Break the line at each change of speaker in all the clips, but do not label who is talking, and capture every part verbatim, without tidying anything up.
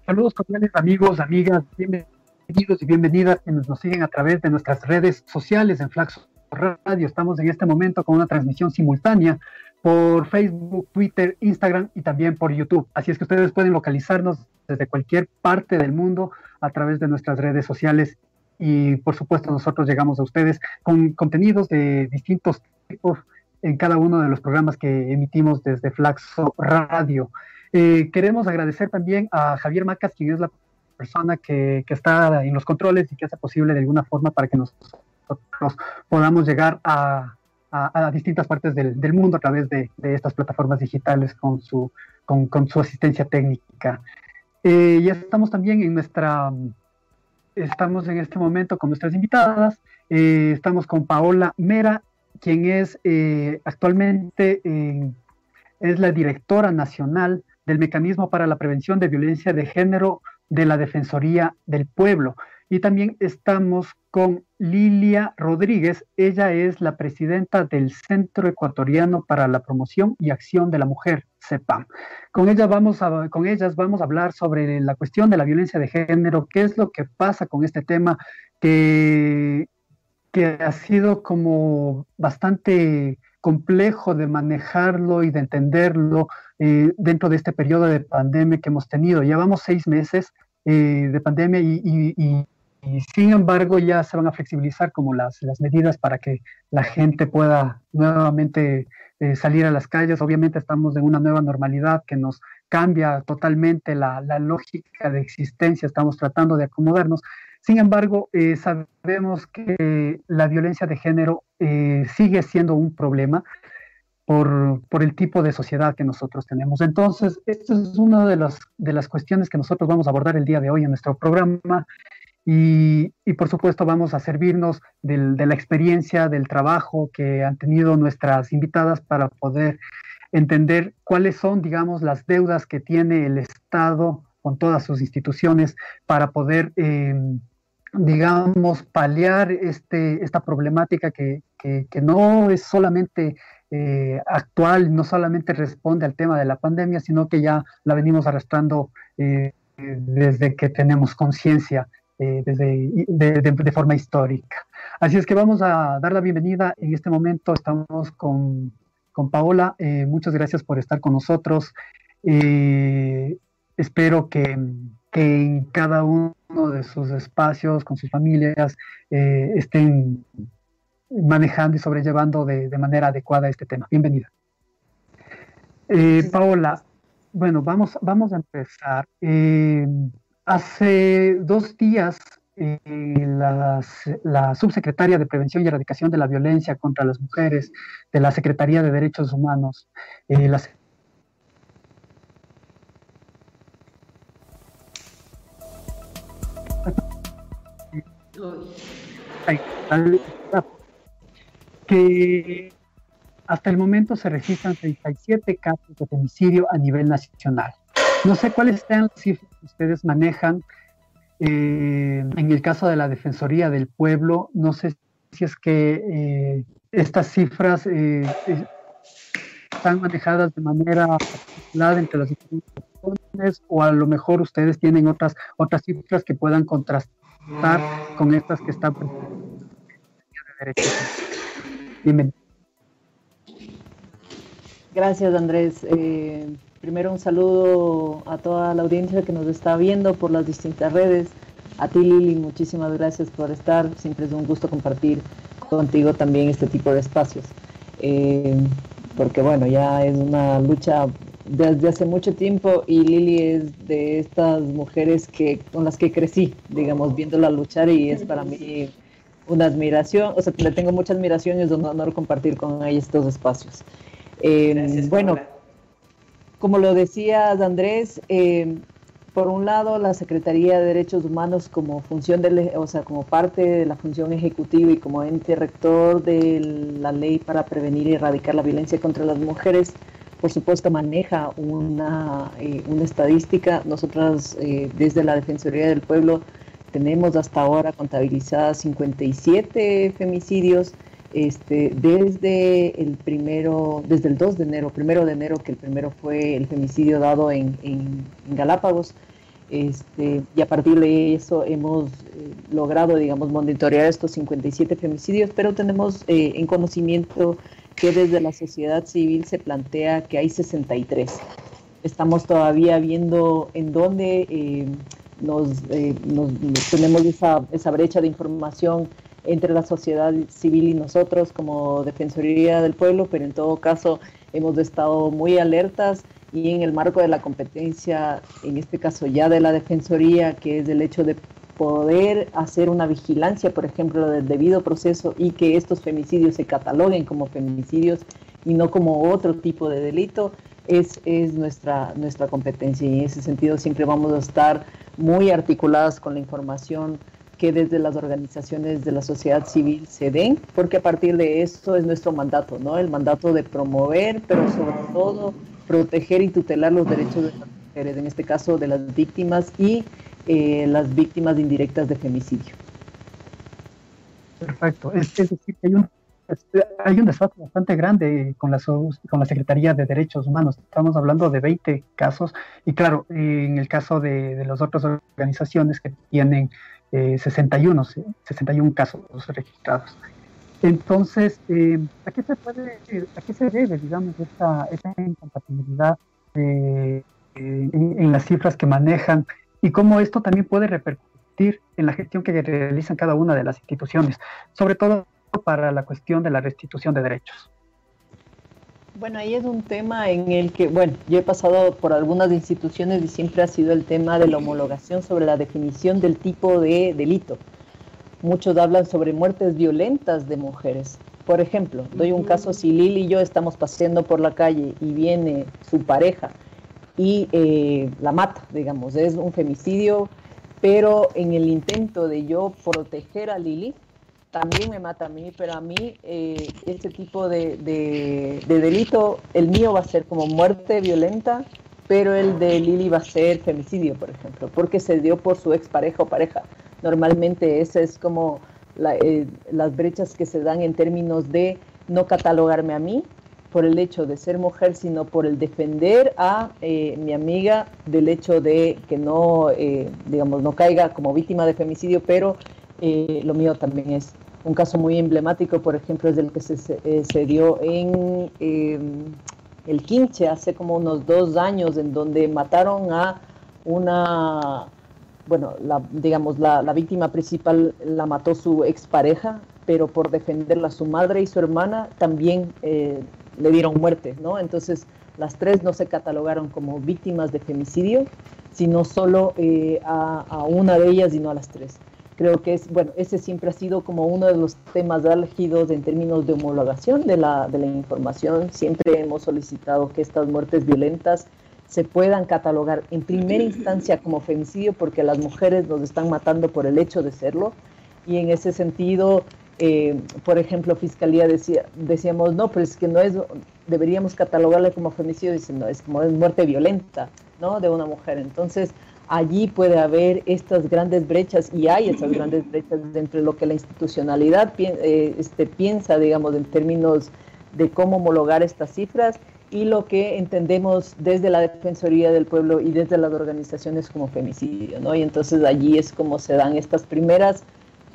Saludos cordiales amigos, amigas, bienvenidos y bienvenidas quienes nos siguen a través de nuestras redes sociales en Flaxo Radio. Estamos en este momento con una transmisión simultánea por Facebook, Twitter, Instagram y también por YouTube. Así es que ustedes pueden localizarnos desde cualquier parte del mundo a través de nuestras redes sociales y por supuesto nosotros llegamos a ustedes con contenidos de distintos tipos en cada uno de los programas que emitimos desde Flaxo Radio. Eh, queremos agradecer también a Javier Macas, quien es la persona que, que está en los controles y que hace posible de alguna forma para que nosotros podamos llegar a, a, a distintas partes del, del mundo a través de, de estas plataformas digitales con su, con, con su asistencia técnica. Eh, ya estamos también en nuestra, estamos en este momento con nuestras invitadas, eh, estamos con Paola Mera, quien es eh, actualmente eh, es la directora nacional del Mecanismo para la Prevención de Violencia de Género de la Defensoría del Pueblo. Y también estamos con Lilia Rodríguez, ella es la presidenta del Centro Ecuatoriano para la Promoción y Acción de la Mujer, CEPAM. Con, ella vamos a, con ellas vamos a hablar sobre la cuestión de la violencia de género, qué es lo que pasa con este tema que, que ha sido como bastante complejo de manejarlo y de entenderlo eh, dentro de este periodo de pandemia que hemos tenido. Llevamos seis meses eh, de pandemia y, y, y, y sin embargo ya se van a flexibilizar como las, las medidas para que la gente pueda nuevamente eh, salir a las calles. Obviamente estamos en una nueva normalidad que nos cambia totalmente la, la lógica de existencia, estamos tratando de acomodarnos. Sin embargo, eh, sabemos que la violencia de género eh, sigue siendo un problema por, por el tipo de sociedad que nosotros tenemos. Entonces, esta es una de las, de las cuestiones que nosotros vamos a abordar el día de hoy en nuestro programa y, y por supuesto vamos a servirnos del, de la experiencia, del trabajo que han tenido nuestras invitadas para poder entender cuáles son, digamos, las deudas que tiene el Estado con todas sus instituciones para poder... Eh, digamos, paliar este, esta problemática que, que, que no es solamente eh, actual, no solamente responde al tema de la pandemia, sino que ya la venimos arrastrando eh, desde que tenemos conciencia, eh, desde de, de, de forma histórica. Así es que vamos a dar la bienvenida. En este momento estamos con, con Paola. Eh, muchas gracias por estar con nosotros. Eh, espero que... que en cada uno de sus espacios, con sus familias, eh, estén manejando y sobrellevando de, de manera adecuada este tema. Bienvenida. Eh, Paola, bueno, vamos, vamos a empezar. Eh, hace dos días, eh, la, la subsecretaria de Prevención y Erradicación de la Violencia contra las Mujeres de la Secretaría de Derechos Humanos, eh, la que hasta el momento se registran treinta y siete casos de femicidio a nivel nacional. No sé cuáles sean las cifras que ustedes manejan. Eh, en el caso de la Defensoría del Pueblo, no sé si es que eh, estas cifras eh, están manejadas de manera particular entre las instituciones o a lo mejor ustedes tienen otras, otras cifras que puedan contrastar con estas que están de derechos. Bienvenido.
Gracias, Andrés. Eh, primero un saludo a toda la audiencia que nos está viendo por las distintas redes. A ti, Lili, muchísimas gracias por estar. Siempre es un gusto compartir contigo también este tipo de espacios. Eh, porque bueno, ya es una lucha desde hace mucho tiempo y Lili es de estas mujeres que con las que crecí, digamos, viéndola luchar y es para mí una admiración, o sea, le tengo mucha admiración y es un honor compartir con ella estos espacios. Eh, Gracias, bueno, Paula. Como lo decías, Andrés, eh, por un lado, la Secretaría de Derechos Humanos como función, de, o sea, como parte de la función ejecutiva y como ente rector de la ley para prevenir y erradicar la violencia contra las mujeres, por supuesto maneja una, eh, una estadística. Nosotras eh, desde la Defensoría del Pueblo tenemos hasta ahora contabilizadas cincuenta y siete femicidios este, desde el primero, desde el dos de enero, primero de enero, que el primero fue el femicidio dado en, en, en Galápagos. Este, y a partir de eso hemos eh, logrado, digamos, monitorear estos cincuenta y siete femicidios, pero tenemos eh, en conocimiento que desde la sociedad civil se plantea que hay sesenta y tres. Estamos todavía viendo en dónde eh, nos, eh, nos, nos tenemos esa, esa brecha de información entre la sociedad civil y nosotros como Defensoría del Pueblo, pero en todo caso hemos estado muy alertas y en el marco de la competencia, en este caso ya de la Defensoría, que es el hecho de poder hacer una vigilancia, por ejemplo, del debido proceso y que estos femicidios se cataloguen como femicidios y no como otro tipo de delito, es, es nuestra, nuestra competencia, y en ese sentido siempre vamos a estar muy articuladas con la información que desde las organizaciones de la sociedad civil se den, porque a partir de esto es nuestro mandato, ¿no? El mandato de promover, pero sobre todo proteger y tutelar los derechos de las mujeres, en este caso de las víctimas y eh, las víctimas indirectas de femicidio.
Perfecto. Es, es decir, hay un, hay un desfase bastante grande con la, con la Secretaría de Derechos Humanos. Estamos hablando de veinte casos, y claro, en el caso de, de las otras organizaciones que tienen eh, sesenta y uno, sesenta y uno casos registrados. Entonces, eh, ¿a qué se puede, a qué se debe, digamos, esta, esta incompatibilidad eh, en, en las cifras que manejan, y cómo esto también puede repercutir en la gestión que realizan cada una de las instituciones, sobre todo para la cuestión de la restitución de derechos?
Bueno, ahí es un tema en el que, bueno, yo he pasado por algunas instituciones y siempre ha sido el tema de la homologación sobre la definición del tipo de delito. Muchos hablan sobre muertes violentas de mujeres. Por ejemplo, doy un caso: si Lili y yo estamos paseando por la calle y viene su pareja y eh, la mata, digamos, es un femicidio, pero en el intento de yo proteger a Lili, también me mata a mí, pero a mí eh, este tipo de, de, de delito, el mío va a ser como muerte violenta, pero el de Lili va a ser femicidio, por ejemplo, porque se dio por su expareja o pareja. Normalmente esa es como la, eh, las brechas que se dan en términos de no catalogarme a mí por el hecho de ser mujer, sino por el defender a eh, mi amiga del hecho de que no, eh, digamos, no caiga como víctima de femicidio, pero eh, lo mío también es. Un caso muy emblemático, por ejemplo, es el que se, se, eh, se dio en eh, el Quinche hace como unos dos años, en donde mataron a una, bueno, la, digamos, la, la víctima principal la mató su expareja, pero por defenderla su madre y su hermana también eh, le dieron muerte, ¿no? Entonces, las tres no se catalogaron como víctimas de femicidio, sino solo eh, a, a una de ellas y no a las tres. Creo que es, bueno, ese siempre ha sido como uno de los temas álgidos en términos de homologación de la, de la información. Siempre hemos solicitado que estas muertes violentas se puedan catalogar en primera instancia como femicidio, porque las mujeres nos están matando por el hecho de serlo, y en ese sentido, eh, por ejemplo, Fiscalía decía, decíamos, no, pero es que no es, deberíamos catalogarle como femicidio, dicen, no, es como es muerte violenta, ¿no?, de una mujer. Entonces, allí puede haber estas grandes brechas, y hay esas grandes brechas entre lo que la institucionalidad pi eh, este, piensa, digamos, en términos de cómo homologar estas cifras, y lo que entendemos desde la Defensoría del Pueblo y desde las organizaciones como femicidio, ¿no? Y entonces allí es como se dan estas primeras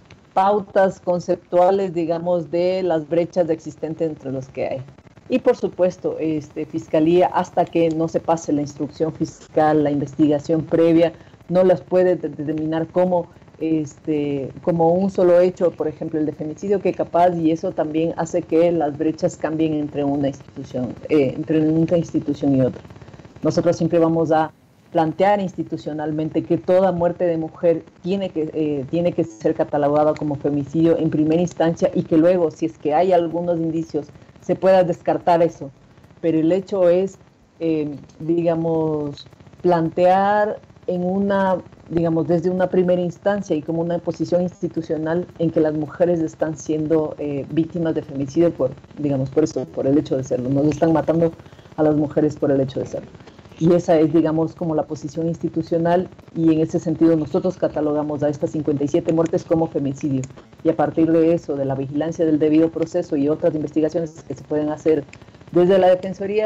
pautas conceptuales, digamos, de las brechas existentes entre los que hay. Y por supuesto, este, Fiscalía, hasta que no se pase la instrucción fiscal, la investigación previa, no las puede determinar como, este, como un solo hecho, por ejemplo, el de femicidio, que capaz, y eso también hace que las brechas cambien entre una institución, eh, entre una institución y otra. Nosotros siempre vamos a plantear institucionalmente que toda muerte de mujer tiene que, eh, tiene que ser catalogada como femicidio en primera instancia, y que luego, si es que hay algunos indicios, se pueda descartar eso. Pero el hecho es, eh, digamos, plantear en una, digamos, desde una primera instancia y como una posición institucional en que las mujeres están siendo eh, víctimas de femicidio por, digamos, por eso, por el hecho de serlo. Nos están matando a las mujeres por el hecho de serlo. Y esa es, digamos, como la posición institucional, y en ese sentido nosotros catalogamos a estas cincuenta y siete muertes como femicidio. Y a partir de eso, de la vigilancia del debido proceso y otras investigaciones que se pueden hacer desde la Defensoría,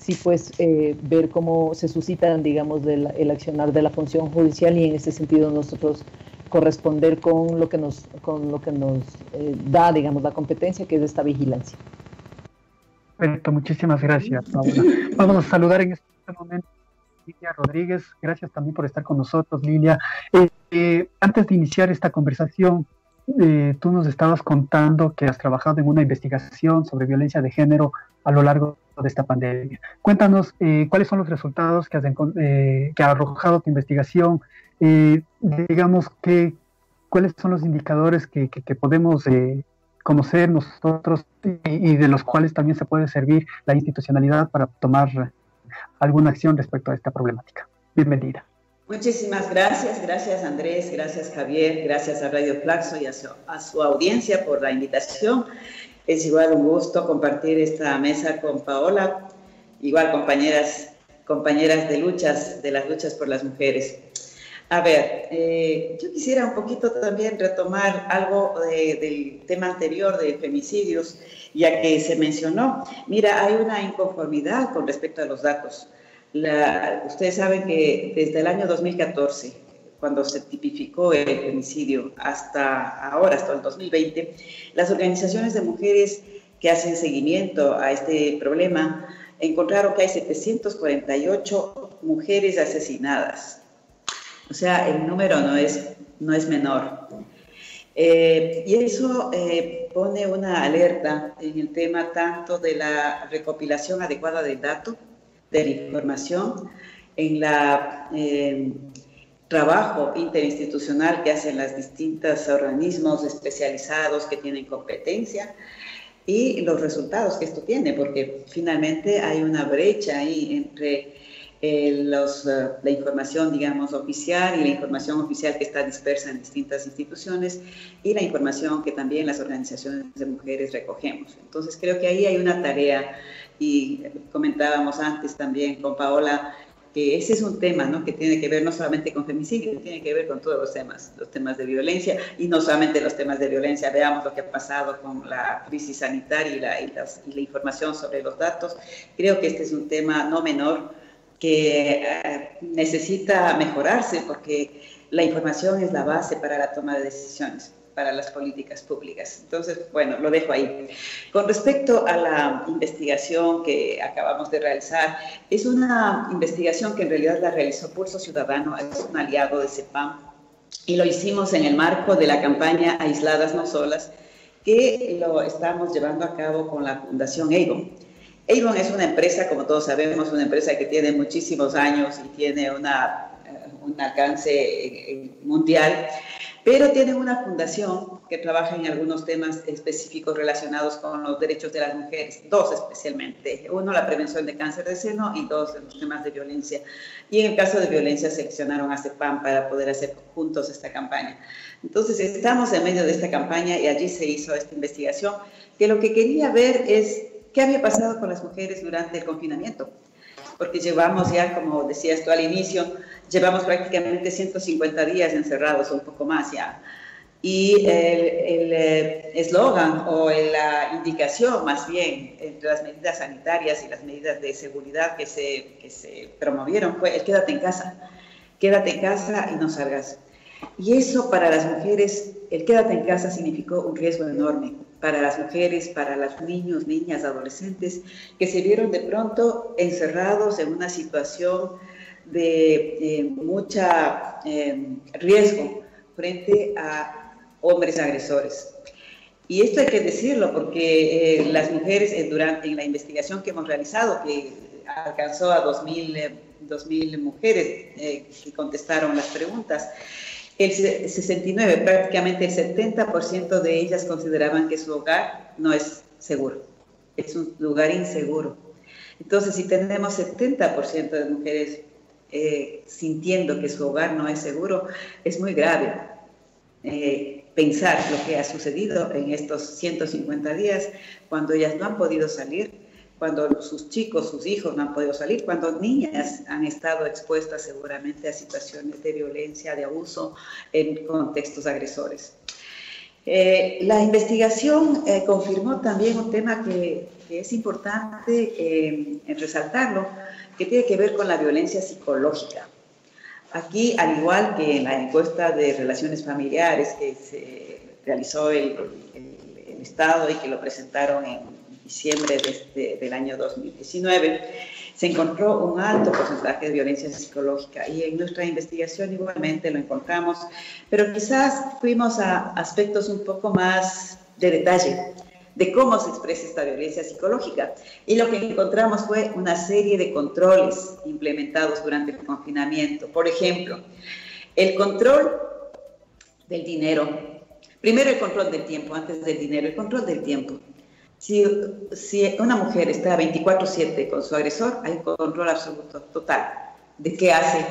sí pues eh, ver cómo se suscitan, digamos, del, el accionar de la función judicial y en ese sentido nosotros corresponder con lo que nos, con lo que nos eh, da, digamos, la competencia, que es esta vigilancia.
Perfecto, muchísimas gracias, Paola. Vamos a saludar en este momento a Lilia Rodríguez. Gracias también por estar con nosotros, Lilia. Eh, eh, antes de iniciar esta conversación, eh, tú nos estabas contando que has trabajado en una investigación sobre violencia de género a lo largo de esta pandemia. Cuéntanos eh, cuáles son los resultados que, has eh, que ha arrojado tu investigación, eh, digamos, que, cuáles son los indicadores que, que, que podemos eh, conocer nosotros y, y de los cuales también se puede servir la institucionalidad para tomar alguna acción respecto a esta problemática. Bienvenida.
Muchísimas gracias, gracias Andrés, gracias Javier, gracias a Radio Flaxo y a su, a su audiencia por la invitación. Es igual un gusto compartir esta mesa con Paola, igual compañeras, compañeras de luchas, de las luchas por las mujeres. A ver, eh, yo quisiera un poquito también retomar algo de, del tema anterior de femicidios, ya que se mencionó. Mira, hay una inconformidad con respecto a los datos. La, ustedes saben que desde el año dos mil catorce, cuando se tipificó el femicidio, hasta ahora, hasta el dos mil veinte, las organizaciones de mujeres que hacen seguimiento a este problema encontraron que hay setecientas cuarenta y ocho mujeres asesinadas. O sea, el número no es, no es menor. Eh, y eso eh, pone una alerta en el tema tanto de la recopilación adecuada del dato, de la información, en la eh, trabajo interinstitucional que hacen los distintos organismos especializados que tienen competencia y los resultados que esto tiene, porque finalmente hay una brecha ahí entre eh, los, uh, la información, digamos, oficial y la información oficial que está dispersa en distintas instituciones y la información que también las organizaciones de mujeres recogemos. Entonces creo que ahí hay una tarea. Y comentábamos antes también con Paola que ese es un tema, ¿no?, que tiene que ver no solamente con femicidio, tiene que ver con todos los temas, los temas de violencia, y no solamente los temas de violencia. Veamos lo que ha pasado con la crisis sanitaria y la, y las, y la información sobre los datos. Creo que este es un tema no menor que eh, necesita mejorarse, porque la información es la base para la toma de decisiones, para las políticas públicas. Entonces, bueno, lo dejo ahí. Con respecto a la investigación que acabamos de realizar, es una investigación que en realidad la realizó Pulso Ciudadano, es un aliado de CEPAM, y lo hicimos en el marco de la campaña Aisladas No Solas, que lo estamos llevando a cabo con la Fundación Avon. Avon es una empresa, como todos sabemos, una empresa que tiene muchísimos años y tiene una, un alcance mundial, pero tienen una fundación que trabaja en algunos temas específicos relacionados con los derechos de las mujeres, dos especialmente. Uno, la prevención de cáncer de seno, y dos, los temas de violencia. Y en el caso de violencia seleccionaron a CEPAM para poder hacer juntos esta campaña. Entonces estamos en medio de esta campaña y allí se hizo esta investigación, que lo que quería ver es qué había pasado con las mujeres durante el confinamiento. Porque llevamos ya, como decías tú al inicio, llevamos prácticamente ciento cincuenta días encerrados, o un poco más ya. Y el eslogan o la indicación, más bien, entre las medidas sanitarias y las medidas de seguridad que se, que se promovieron fue el quédate en casa, quédate en casa y no salgas. Y eso para las mujeres, el quédate en casa significó un riesgo enorme para las mujeres, para los niños, niñas, adolescentes, que se vieron de pronto encerrados en una situación de eh, mucha eh, riesgo frente a hombres agresores. Y esto hay que decirlo porque eh, las mujeres eh, durante en la investigación que hemos realizado, que alcanzó a dos mil mujeres eh, que contestaron las preguntas, el sesenta y nueve, prácticamente el setenta por ciento de ellas consideraban que su hogar no es seguro, es un lugar inseguro. Entonces, si tenemos setenta por ciento de mujeres eh, sintiendo que su hogar no es seguro, es muy grave eh, pensar lo que ha sucedido en estos ciento cincuenta días, cuando ellas no han podido salir, cuando sus chicos, sus hijos no han podido salir, cuando niñas han estado expuestas seguramente a situaciones de violencia, de abuso en contextos agresores. Eh, la investigación eh, confirmó también un tema que, que es importante eh, resaltarlo, que tiene que ver con la violencia psicológica. Aquí, al igual que en la encuesta de relaciones familiares que se realizó el, el, el Estado y que lo presentaron en diciembre de este, del año dos mil diecinueve, se encontró un alto porcentaje de violencia psicológica y en nuestra investigación igualmente lo encontramos, pero quizás fuimos a aspectos un poco más de detalle de cómo se expresa esta violencia psicológica. Y lo que encontramos fue una serie de controles implementados durante el confinamiento. Por ejemplo, el control del dinero. Primero el control del tiempo, antes del dinero, el control del tiempo. Si, si una mujer está veinticuatro siete con su agresor, hay control absoluto, total, de qué hace,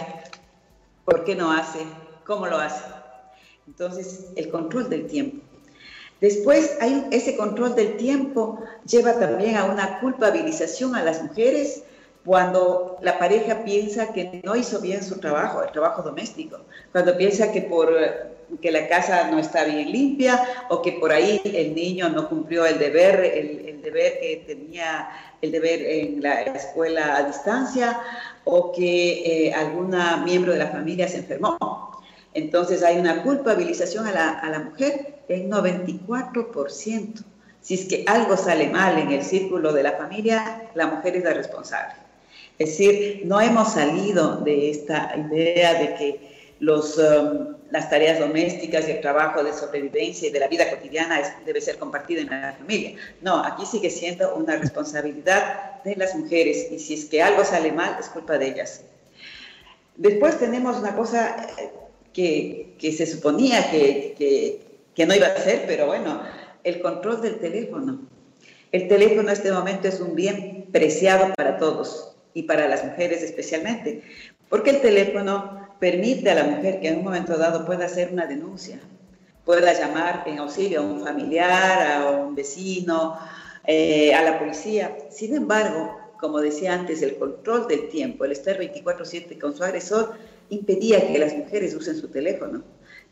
por qué no hace, cómo lo hace. Entonces, el control del tiempo. Después, hay ese control del tiempo lleva también a una culpabilización a las mujeres cuando la pareja piensa que no hizo bien su trabajo, el trabajo doméstico, cuando piensa que por que la casa no está bien limpia o que por ahí el niño no cumplió el deber, el, el deber que tenía, el deber en la escuela a distancia o que eh, alguna miembro de la familia se enfermó. Entonces hay una culpabilización a la, a la mujer en noventa y cuatro por ciento. Si es que algo sale mal en el círculo de la familia, la mujer es la responsable. Es decir, no hemos salido de esta idea de que los, um, las tareas domésticas y el trabajo de sobrevivencia y de la vida cotidiana es, debe ser compartido en la familia. No, aquí sigue siendo una responsabilidad de las mujeres y si es que algo sale mal, es culpa de ellas. Después tenemos una cosa que, que se suponía que, que, que no iba a ser, pero bueno, el control del teléfono. El teléfono en este momento es un bien preciado para todos y para las mujeres especialmente, porque el teléfono permite a la mujer que en un momento dado pueda hacer una denuncia, pueda llamar en auxilio a un familiar, a un vecino, eh, a la policía. Sin embargo, como decía antes, el control del tiempo, el estar veinticuatro siete con su agresor, impedía que las mujeres usen su teléfono.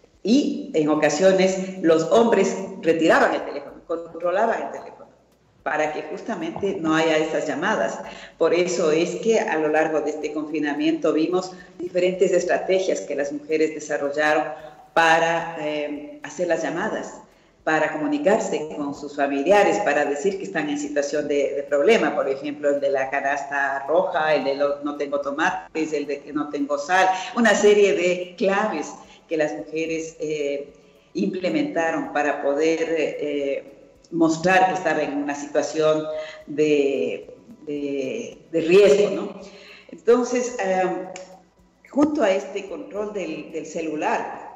Y en ocasiones los hombres retiraban el teléfono, controlaban el teléfono, para que justamente no haya estas llamadas. Por eso es que a lo largo de este confinamiento vimos diferentes estrategias que las mujeres desarrollaron para eh, hacer las llamadas, para comunicarse con sus familiares, para decir que están en situación de, de problema. Por ejemplo, el de la canasta roja, el de lo, no tengo tomates, el de que no tengo sal, una serie de claves que las mujeres eh, implementaron para poder eh, mostrar que estaba en una situación de, de, de riesgo, ¿no? Entonces, eh, junto a este control del, del celular,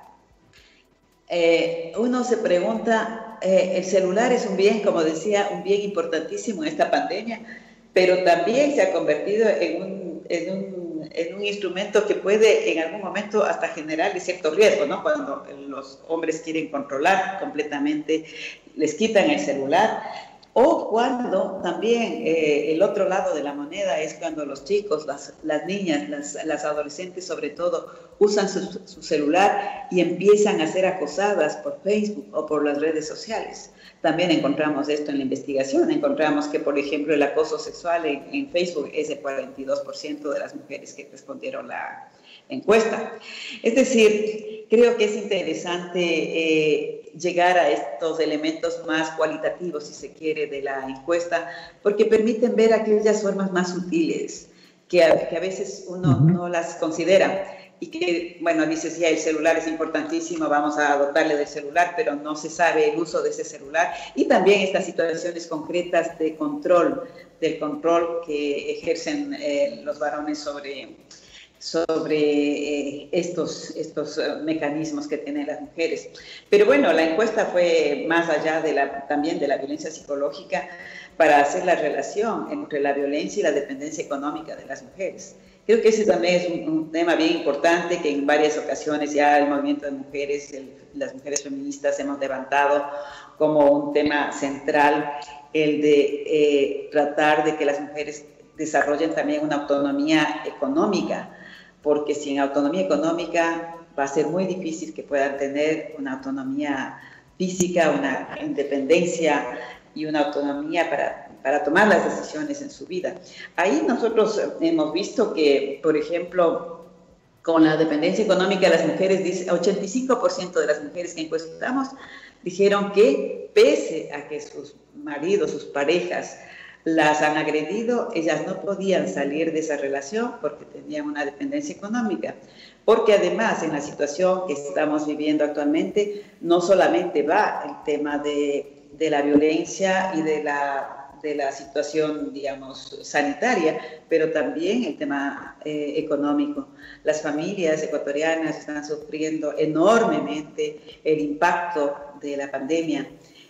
eh, uno se pregunta, eh, el celular es un bien, como decía, un bien importantísimo en esta pandemia, pero también se ha convertido en un, en un, en un instrumento que puede en algún momento hasta generar cierto riesgo, ¿no? Cuando los hombres quieren controlar completamente, les quitan el celular, o cuando también eh, el otro lado de la moneda es cuando los chicos, las, las niñas, las, las adolescentes sobre todo, usan su, su celular y empiezan a ser acosadas por Facebook o por las redes sociales. También encontramos esto en la investigación, encontramos que, por ejemplo, el acoso sexual en, en Facebook es el cuarenta y dos por ciento de las mujeres que respondieron la encuesta. Es decir, creo que es interesante eh, llegar a estos elementos más cualitativos, si se quiere, de la encuesta, porque permiten ver aquellas formas más sutiles que a, que a veces uno uh-huh. no las considera. Y que, bueno, dices, ya el celular es importantísimo, vamos a dotarle del celular, pero no se sabe el uso de ese celular. Y también estas situaciones concretas de control, del control que ejercen eh, los varones sobre, sobre eh, estos, estos uh, mecanismos que tienen las mujeres. Pero bueno, la encuesta fue más allá de la, también de la violencia psicológica para hacer la relación entre la violencia y la dependencia económica de las mujeres. Creo que ese también es un, un tema bien importante que en varias ocasiones ya el movimiento de mujeres, el, las mujeres feministas hemos levantado como un tema central, el de eh, tratar de que las mujeres desarrollen también una autonomía económica, porque sin autonomía económica va a ser muy difícil que puedan tener una autonomía física, una independencia y una autonomía para, para tomar las decisiones en su vida. Ahí nosotros hemos visto que, por ejemplo, con la dependencia económica de las mujeres, dice, ochenta y cinco por ciento de las mujeres que encuestamos dijeron que pese a que sus maridos, sus parejas las han agredido, ellas no podían salir de esa relación porque tenían una dependencia económica. Porque además en la situación que estamos viviendo actualmente no solamente va el tema de, de la violencia y de la, de la situación, digamos, sanitaria, pero también el tema eh, económico. Las familias ecuatorianas están sufriendo enormemente el impacto de la pandemia.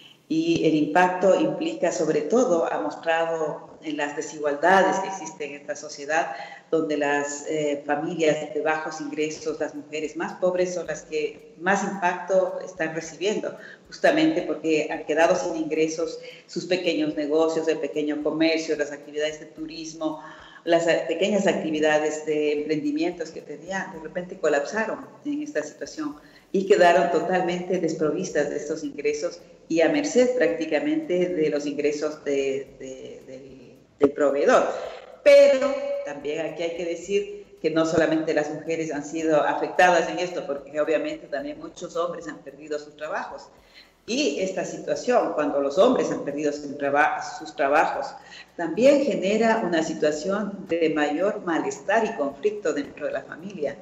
Y el impacto implica, sobre todo, ha mostrado en las desigualdades que existen en esta sociedad, donde las eh, familias de bajos ingresos, las mujeres más pobres, son las que más impacto están recibiendo, justamente porque han quedado sin ingresos sus pequeños negocios, el pequeño comercio, las actividades de turismo, las pequeñas actividades de emprendimientos que tenían, de repente colapsaron en esta situación y quedaron totalmente desprovistas de estos ingresos y a merced prácticamente de los ingresos de, de, de, del proveedor. Pero también aquí hay que decir que no solamente las mujeres han sido afectadas en esto, porque obviamente también muchos hombres han perdido sus trabajos. Y esta situación, cuando los hombres han perdido sus, traba sus trabajos, también genera una situación de mayor malestar y conflicto dentro de la familia,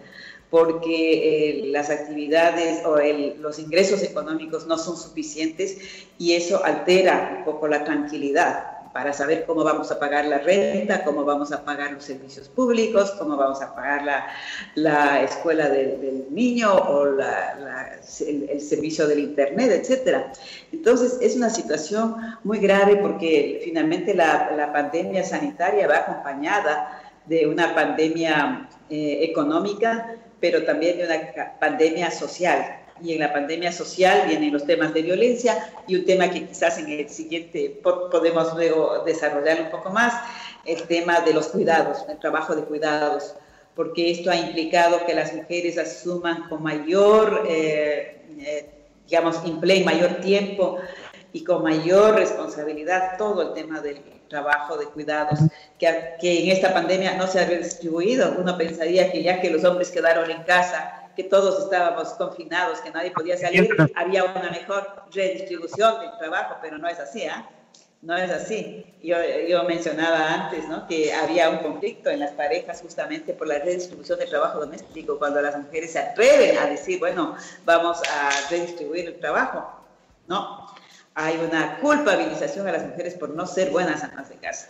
porque eh, las actividades o el, los ingresos económicos no son suficientes y eso altera un poco la tranquilidad para saber cómo vamos a pagar la renta, cómo vamos a pagar los servicios públicos, cómo vamos a pagar la, la escuela de, del niño o la, la, el, el servicio del internet, etcétera. Entonces es una situación muy grave porque finalmente la, la pandemia sanitaria va acompañada de una pandemia eh, económica, pero también de una pandemia social. Y en la pandemia social vienen los temas de violencia y un tema que quizás en el siguiente podemos luego desarrollar un poco más, el tema de los cuidados, el trabajo de cuidados, porque esto ha implicado que las mujeres asuman con mayor, eh, eh, digamos, empleen mayor tiempo y con mayor responsabilidad todo el tema del trabajo de cuidados, que, que en esta pandemia no se ha redistribuido. Uno pensaría que ya que los hombres quedaron en casa, que todos estábamos confinados, que nadie podía salir, había una mejor redistribución del trabajo, pero no es así, ¿eh? No es así. Yo, yo mencionaba antes, ¿no?, que había un conflicto en las parejas justamente por la redistribución del trabajo doméstico, cuando las mujeres se atreven a decir, bueno, vamos a redistribuir el trabajo, ¿no? Hay una culpabilización a las mujeres por no ser buenas amas de casa.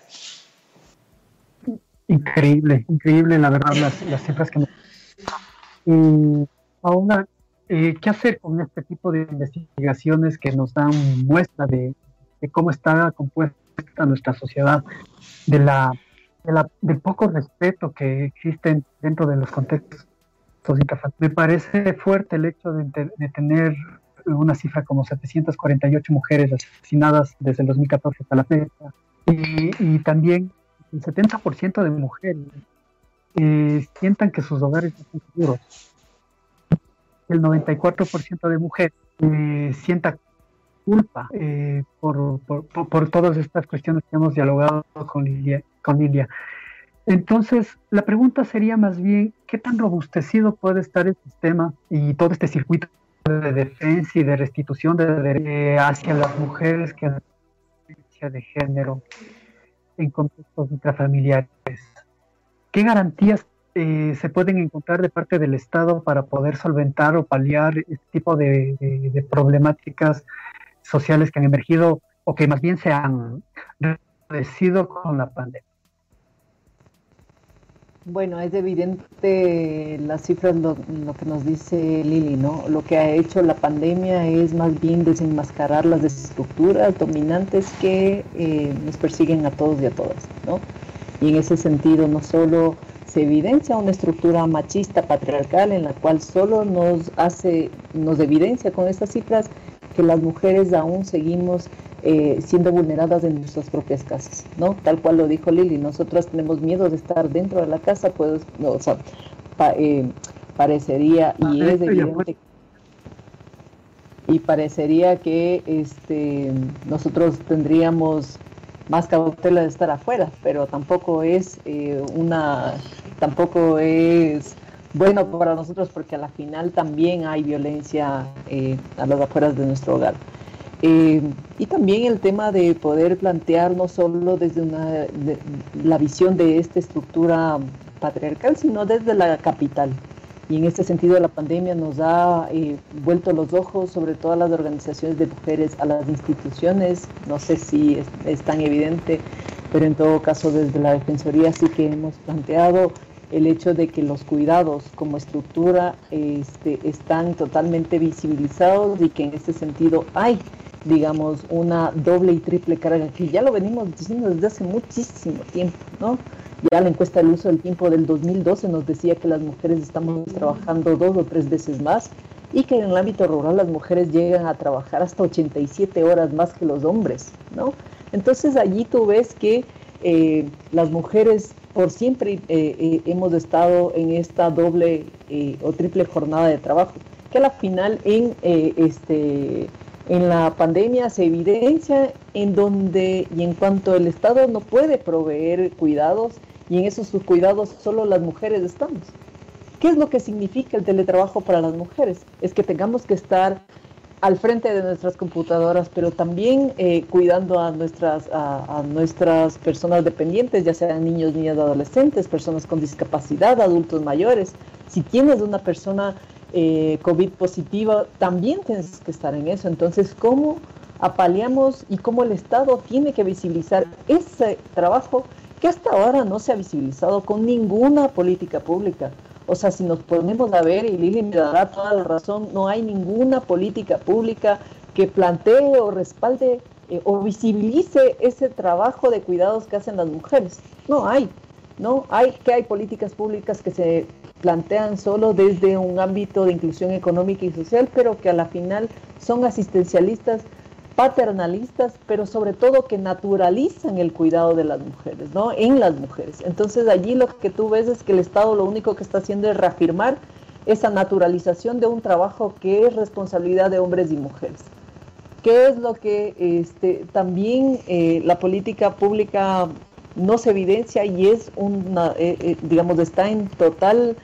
Increíble, increíble, la verdad, las, las cifras que nos... Y ahora, eh, ¿qué hacer con este tipo de investigaciones que nos dan muestra de, de cómo está compuesta nuestra sociedad, de la, de la, del poco respeto que existe dentro de los contextos intrafamiliares? Me parece fuerte el hecho de, de tener una cifra como setecientas cuarenta y ocho mujeres asesinadas desde el dos mil catorce hasta la fecha, y, y también el setenta por ciento de mujeres Eh, sientan que sus hogares no son seguros. El noventa y cuatro por ciento de mujeres eh, sienta culpa eh, por, por, por, por todas estas cuestiones que hemos dialogado con Lilia, con Lilia. Entonces, la pregunta sería más bien, ¿qué tan robustecido puede estar el sistema y todo este circuito de defensa y de restitución de, de, hacia las mujeres que han violencia de género en contextos intrafamiliares? ¿Qué garantías eh, se pueden encontrar de parte del Estado para poder solventar o paliar este tipo de, de, de problemáticas sociales que han emergido o que más bien se han reducido con la pandemia?
Bueno, es evidente las cifras, lo, lo que nos dice Lili, ¿no? Lo que ha hecho la pandemia es más bien desenmascarar las estructuras dominantes que eh, nos persiguen a todos y a todas, ¿no? Y en ese sentido no solo se evidencia una estructura machista patriarcal en la cual solo nos hace, nos evidencia con estas cifras que las mujeres aún seguimos eh, siendo vulneradas en nuestras propias casas, ¿no? Tal cual lo dijo Lili, nosotras tenemos miedo de estar dentro de la casa, pues, no, o sea, pa, eh, parecería y es evidente y parecería que este, nosotros tendríamos más cautela de estar afuera, pero tampoco es eh, una, tampoco es bueno para nosotros, porque a la final también hay violencia eh, a las afueras de nuestro hogar. Eh, y también el tema de poder plantear no solo desde una, de, la visión de esta estructura patriarcal, sino desde la capital. Y en este sentido la pandemia nos ha eh, vuelto los ojos sobre todas las organizaciones de mujeres, a las instituciones. No sé si es, es tan evidente, pero en todo caso desde la Defensoría sí que hemos planteado el hecho de que los cuidados como estructura este, están totalmente visibilizados, y que en este sentido hay, digamos, una doble y triple carga, que ya lo venimos diciendo desde hace muchísimo tiempo, ¿no? Ya la encuesta del uso del tiempo del dos mil doce nos decía que las mujeres estamos trabajando dos o tres veces más, y que en el ámbito rural las mujeres llegan a trabajar hasta ochenta y siete horas más que los hombres, ¿no? Entonces allí tú ves que eh, las mujeres por siempre eh, eh, hemos estado en esta doble eh, o triple jornada de trabajo, que a la final en, eh, este, en la pandemia se evidencia, en donde y en cuanto el Estado no puede proveer cuidados, y en esos cuidados solo las mujeres estamos. ¿Qué es lo que significa el teletrabajo para las mujeres? Es que tengamos que estar al frente de nuestras computadoras, pero también eh, cuidando a nuestras, a, a nuestras personas dependientes, ya sean niños, niñas, adolescentes, personas con discapacidad, adultos mayores. Si tienes una persona eh, COVID positiva, también tienes que estar en eso. Entonces, ¿cómo apaleamos y cómo el Estado tiene que visibilizar ese trabajo que hasta ahora no se ha visibilizado con ninguna política pública? O sea, si nos ponemos a ver, y Lili me dará toda la razón, no hay ninguna política pública que plantee o respalde eh, o visibilice ese trabajo de cuidados que hacen las mujeres. No hay, no hay, que hay políticas públicas que se plantean solo desde un ámbito de inclusión económica y social, pero que a la final son asistencialistas, paternalistas, pero sobre todo que naturalizan el cuidado de las mujeres, ¿no? En las mujeres. Entonces allí lo que tú ves es que el Estado lo único que está haciendo es reafirmar esa naturalización de un trabajo que es responsabilidad de hombres y mujeres. ¿Qué es lo que este, también eh, la política pública no se evidencia, y es una, eh, eh, digamos, está en total,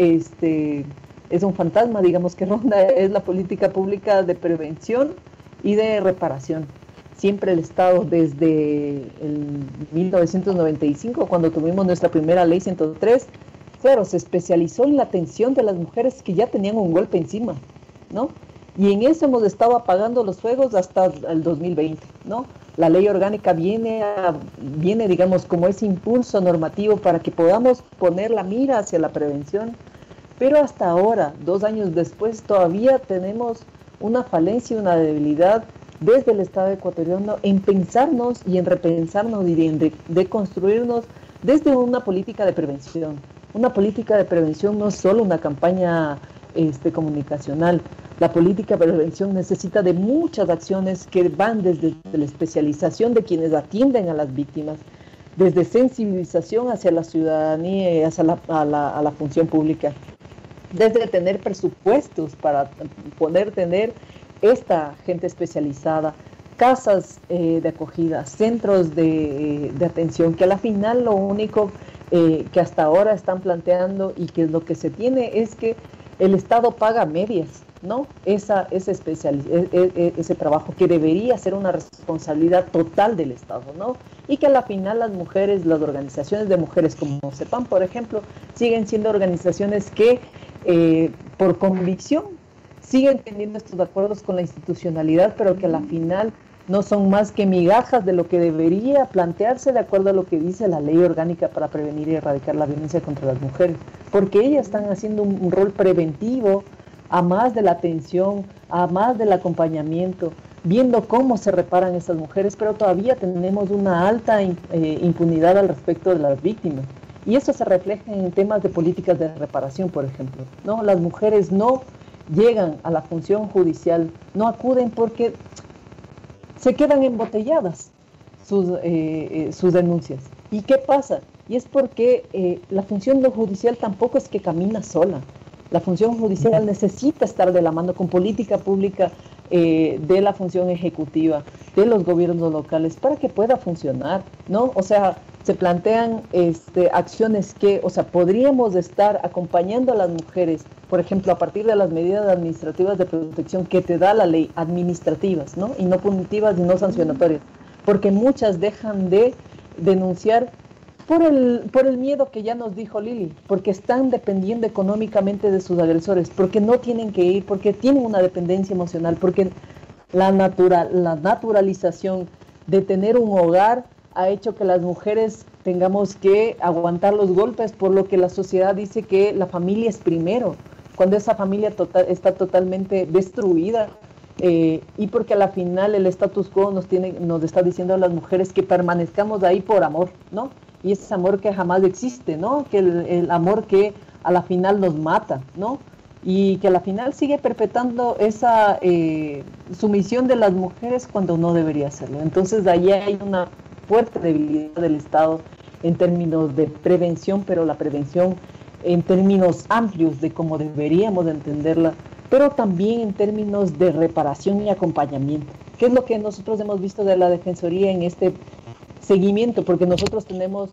este, es un fantasma, digamos, que ronda, es la política pública de prevención y de reparación? Siempre el Estado, desde el mil novecientos noventa y cinco, cuando tuvimos nuestra primera ley ciento tres, claro, se especializó en la atención de las mujeres que ya tenían un golpe encima, ¿no? Y en eso hemos estado apagando los fuegos hasta el dos mil veinte, ¿no? La ley orgánica viene, a, viene, digamos, como ese impulso normativo para que podamos poner la mira hacia la prevención, pero hasta ahora, dos años después, todavía tenemos una falencia y una debilidad desde el Estado ecuatoriano en pensarnos y en repensarnos y en deconstruirnos desde una política de prevención. Una política de prevención no es solo una campaña este, comunicacional. La política de prevención necesita de muchas acciones que van desde la especialización de quienes atienden a las víctimas, desde sensibilización hacia la ciudadanía y hacia la, a la, a la función pública, desde tener presupuestos para poder tener esta gente especializada, casas eh, de acogida, centros de, de atención, que a la final lo único eh, que hasta ahora están planteando y que lo que se tiene es que el Estado paga medias, ¿no? Esa, ese, especial, ese, ese trabajo que debería ser una responsabilidad total del Estado, ¿no? Y que a la final las mujeres, las organizaciones de mujeres como CEPAM, por ejemplo, siguen siendo organizaciones que eh, por convicción siguen teniendo estos acuerdos con la institucionalidad, pero que a la final no son más que migajas de lo que debería plantearse de acuerdo a lo que dice la ley orgánica para prevenir y erradicar la violencia contra las mujeres, porque ellas están haciendo un, un rol preventivo, a más de la atención, a más del acompañamiento, viendo cómo se reparan estas mujeres, pero todavía tenemos una alta eh, impunidad al respecto de las víctimas. Y eso se refleja en temas de políticas de reparación, por ejemplo, ¿no? Las mujeres no llegan a la función judicial, no acuden porque se quedan embotelladas sus, eh, eh, sus denuncias. ¿Y qué pasa? Y es porque eh, la función judicial tampoco es que camina sola. La función judicial necesita estar de la mano con política pública eh, de la función ejecutiva, de los gobiernos locales, para que pueda funcionar, ¿no? O sea, se plantean este, acciones que, o sea, podríamos estar acompañando a las mujeres, por ejemplo, a partir de las medidas administrativas de protección que te da la ley, administrativas, ¿no? Y no punitivas y no sancionatorias, porque muchas dejan de denunciar por el, por el miedo que ya nos dijo Lili, porque están dependiendo económicamente de sus agresores, porque no tienen que ir, porque tienen una dependencia emocional, porque la, natural, la naturalización de tener un hogar ha hecho que las mujeres tengamos que aguantar los golpes, por lo que la sociedad dice que la familia es primero, cuando esa familia total, está totalmente destruida, eh, y porque a la final el status quo nos, tiene, nos está diciendo a las mujeres que permanezcamos ahí por amor, ¿no? Y ese amor que jamás existe, ¿no? Que el, el amor que a la final nos mata, ¿no? Y que a la final sigue perpetuando esa eh, sumisión de las mujeres cuando no debería hacerlo. Entonces, ahí hay una fuerte debilidad del Estado en términos de prevención, pero la prevención en términos amplios de cómo deberíamos entenderla, pero también en términos de reparación y acompañamiento, que es lo que nosotros hemos visto de la Defensoría en este seguimiento, porque nosotros tenemos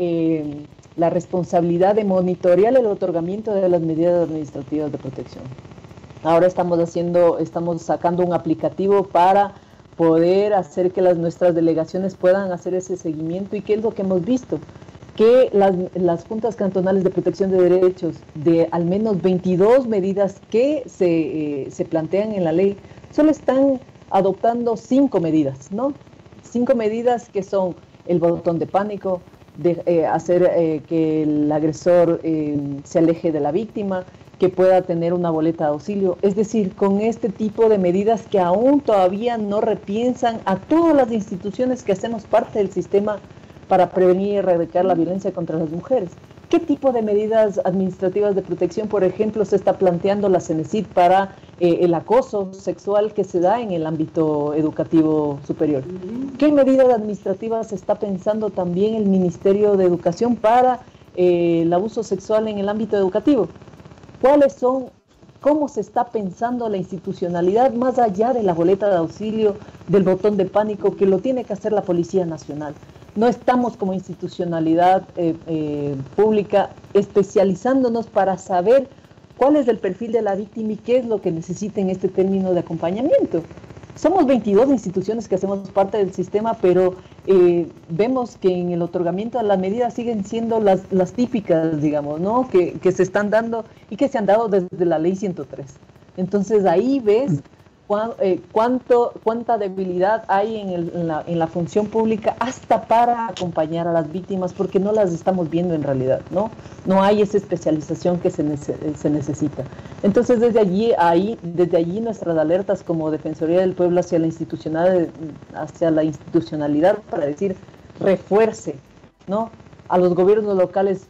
eh, la responsabilidad de monitorear el otorgamiento de las medidas administrativas de protección. Ahora estamos haciendo, estamos sacando un aplicativo para poder hacer que las, nuestras delegaciones puedan hacer ese seguimiento. ¿Y qué es lo que hemos visto? Que las, las juntas cantonales de protección de derechos, de al menos veintidós medidas que se, eh, se plantean en la ley, solo están adoptando cinco medidas, ¿no? Cinco medidas que son el botón de pánico, de eh, hacer eh, que el agresor eh, se aleje de la víctima, que pueda tener una boleta de auxilio. Es decir, con este tipo de medidas que aún todavía no repiensan a todas las instituciones que hacemos parte del sistema para prevenir y erradicar la violencia contra las mujeres. ¿Qué tipo de medidas administrativas de protección, por ejemplo, se está planteando la CENESID para eh, el acoso sexual que se da en el ámbito educativo superior? ¿Qué medidas administrativas se está pensando también el Ministerio de Educación para eh, el abuso sexual en el ámbito educativo? ¿Cuáles son, cómo se está pensando la institucionalidad más allá de la boleta de auxilio, del botón de pánico, que lo tiene que hacer la Policía Nacional? No estamos como institucionalidad eh, eh, pública especializándonos para saber cuál es el perfil de la víctima y qué es lo que necesita en este término de acompañamiento. Somos veintidós instituciones que hacemos parte del sistema, pero eh, vemos que en el otorgamiento de las medidas siguen siendo las, las típicas, digamos, ¿no? Que, que se están dando y que se han dado desde la ley ciento tres. Entonces ahí ves cuán, eh, cuánto, cuánta debilidad hay en, el, en, la, en la función pública hasta para acompañar a las víctimas, porque no las estamos viendo en realidad, ¿no? No hay esa especialización que se, nece, se necesita. Entonces desde allí, ahí, desde allí nuestras alertas como Defensoría del Pueblo hacia la, institucional, hacia la institucionalidad para decir, refuerce, ¿no? A los gobiernos locales,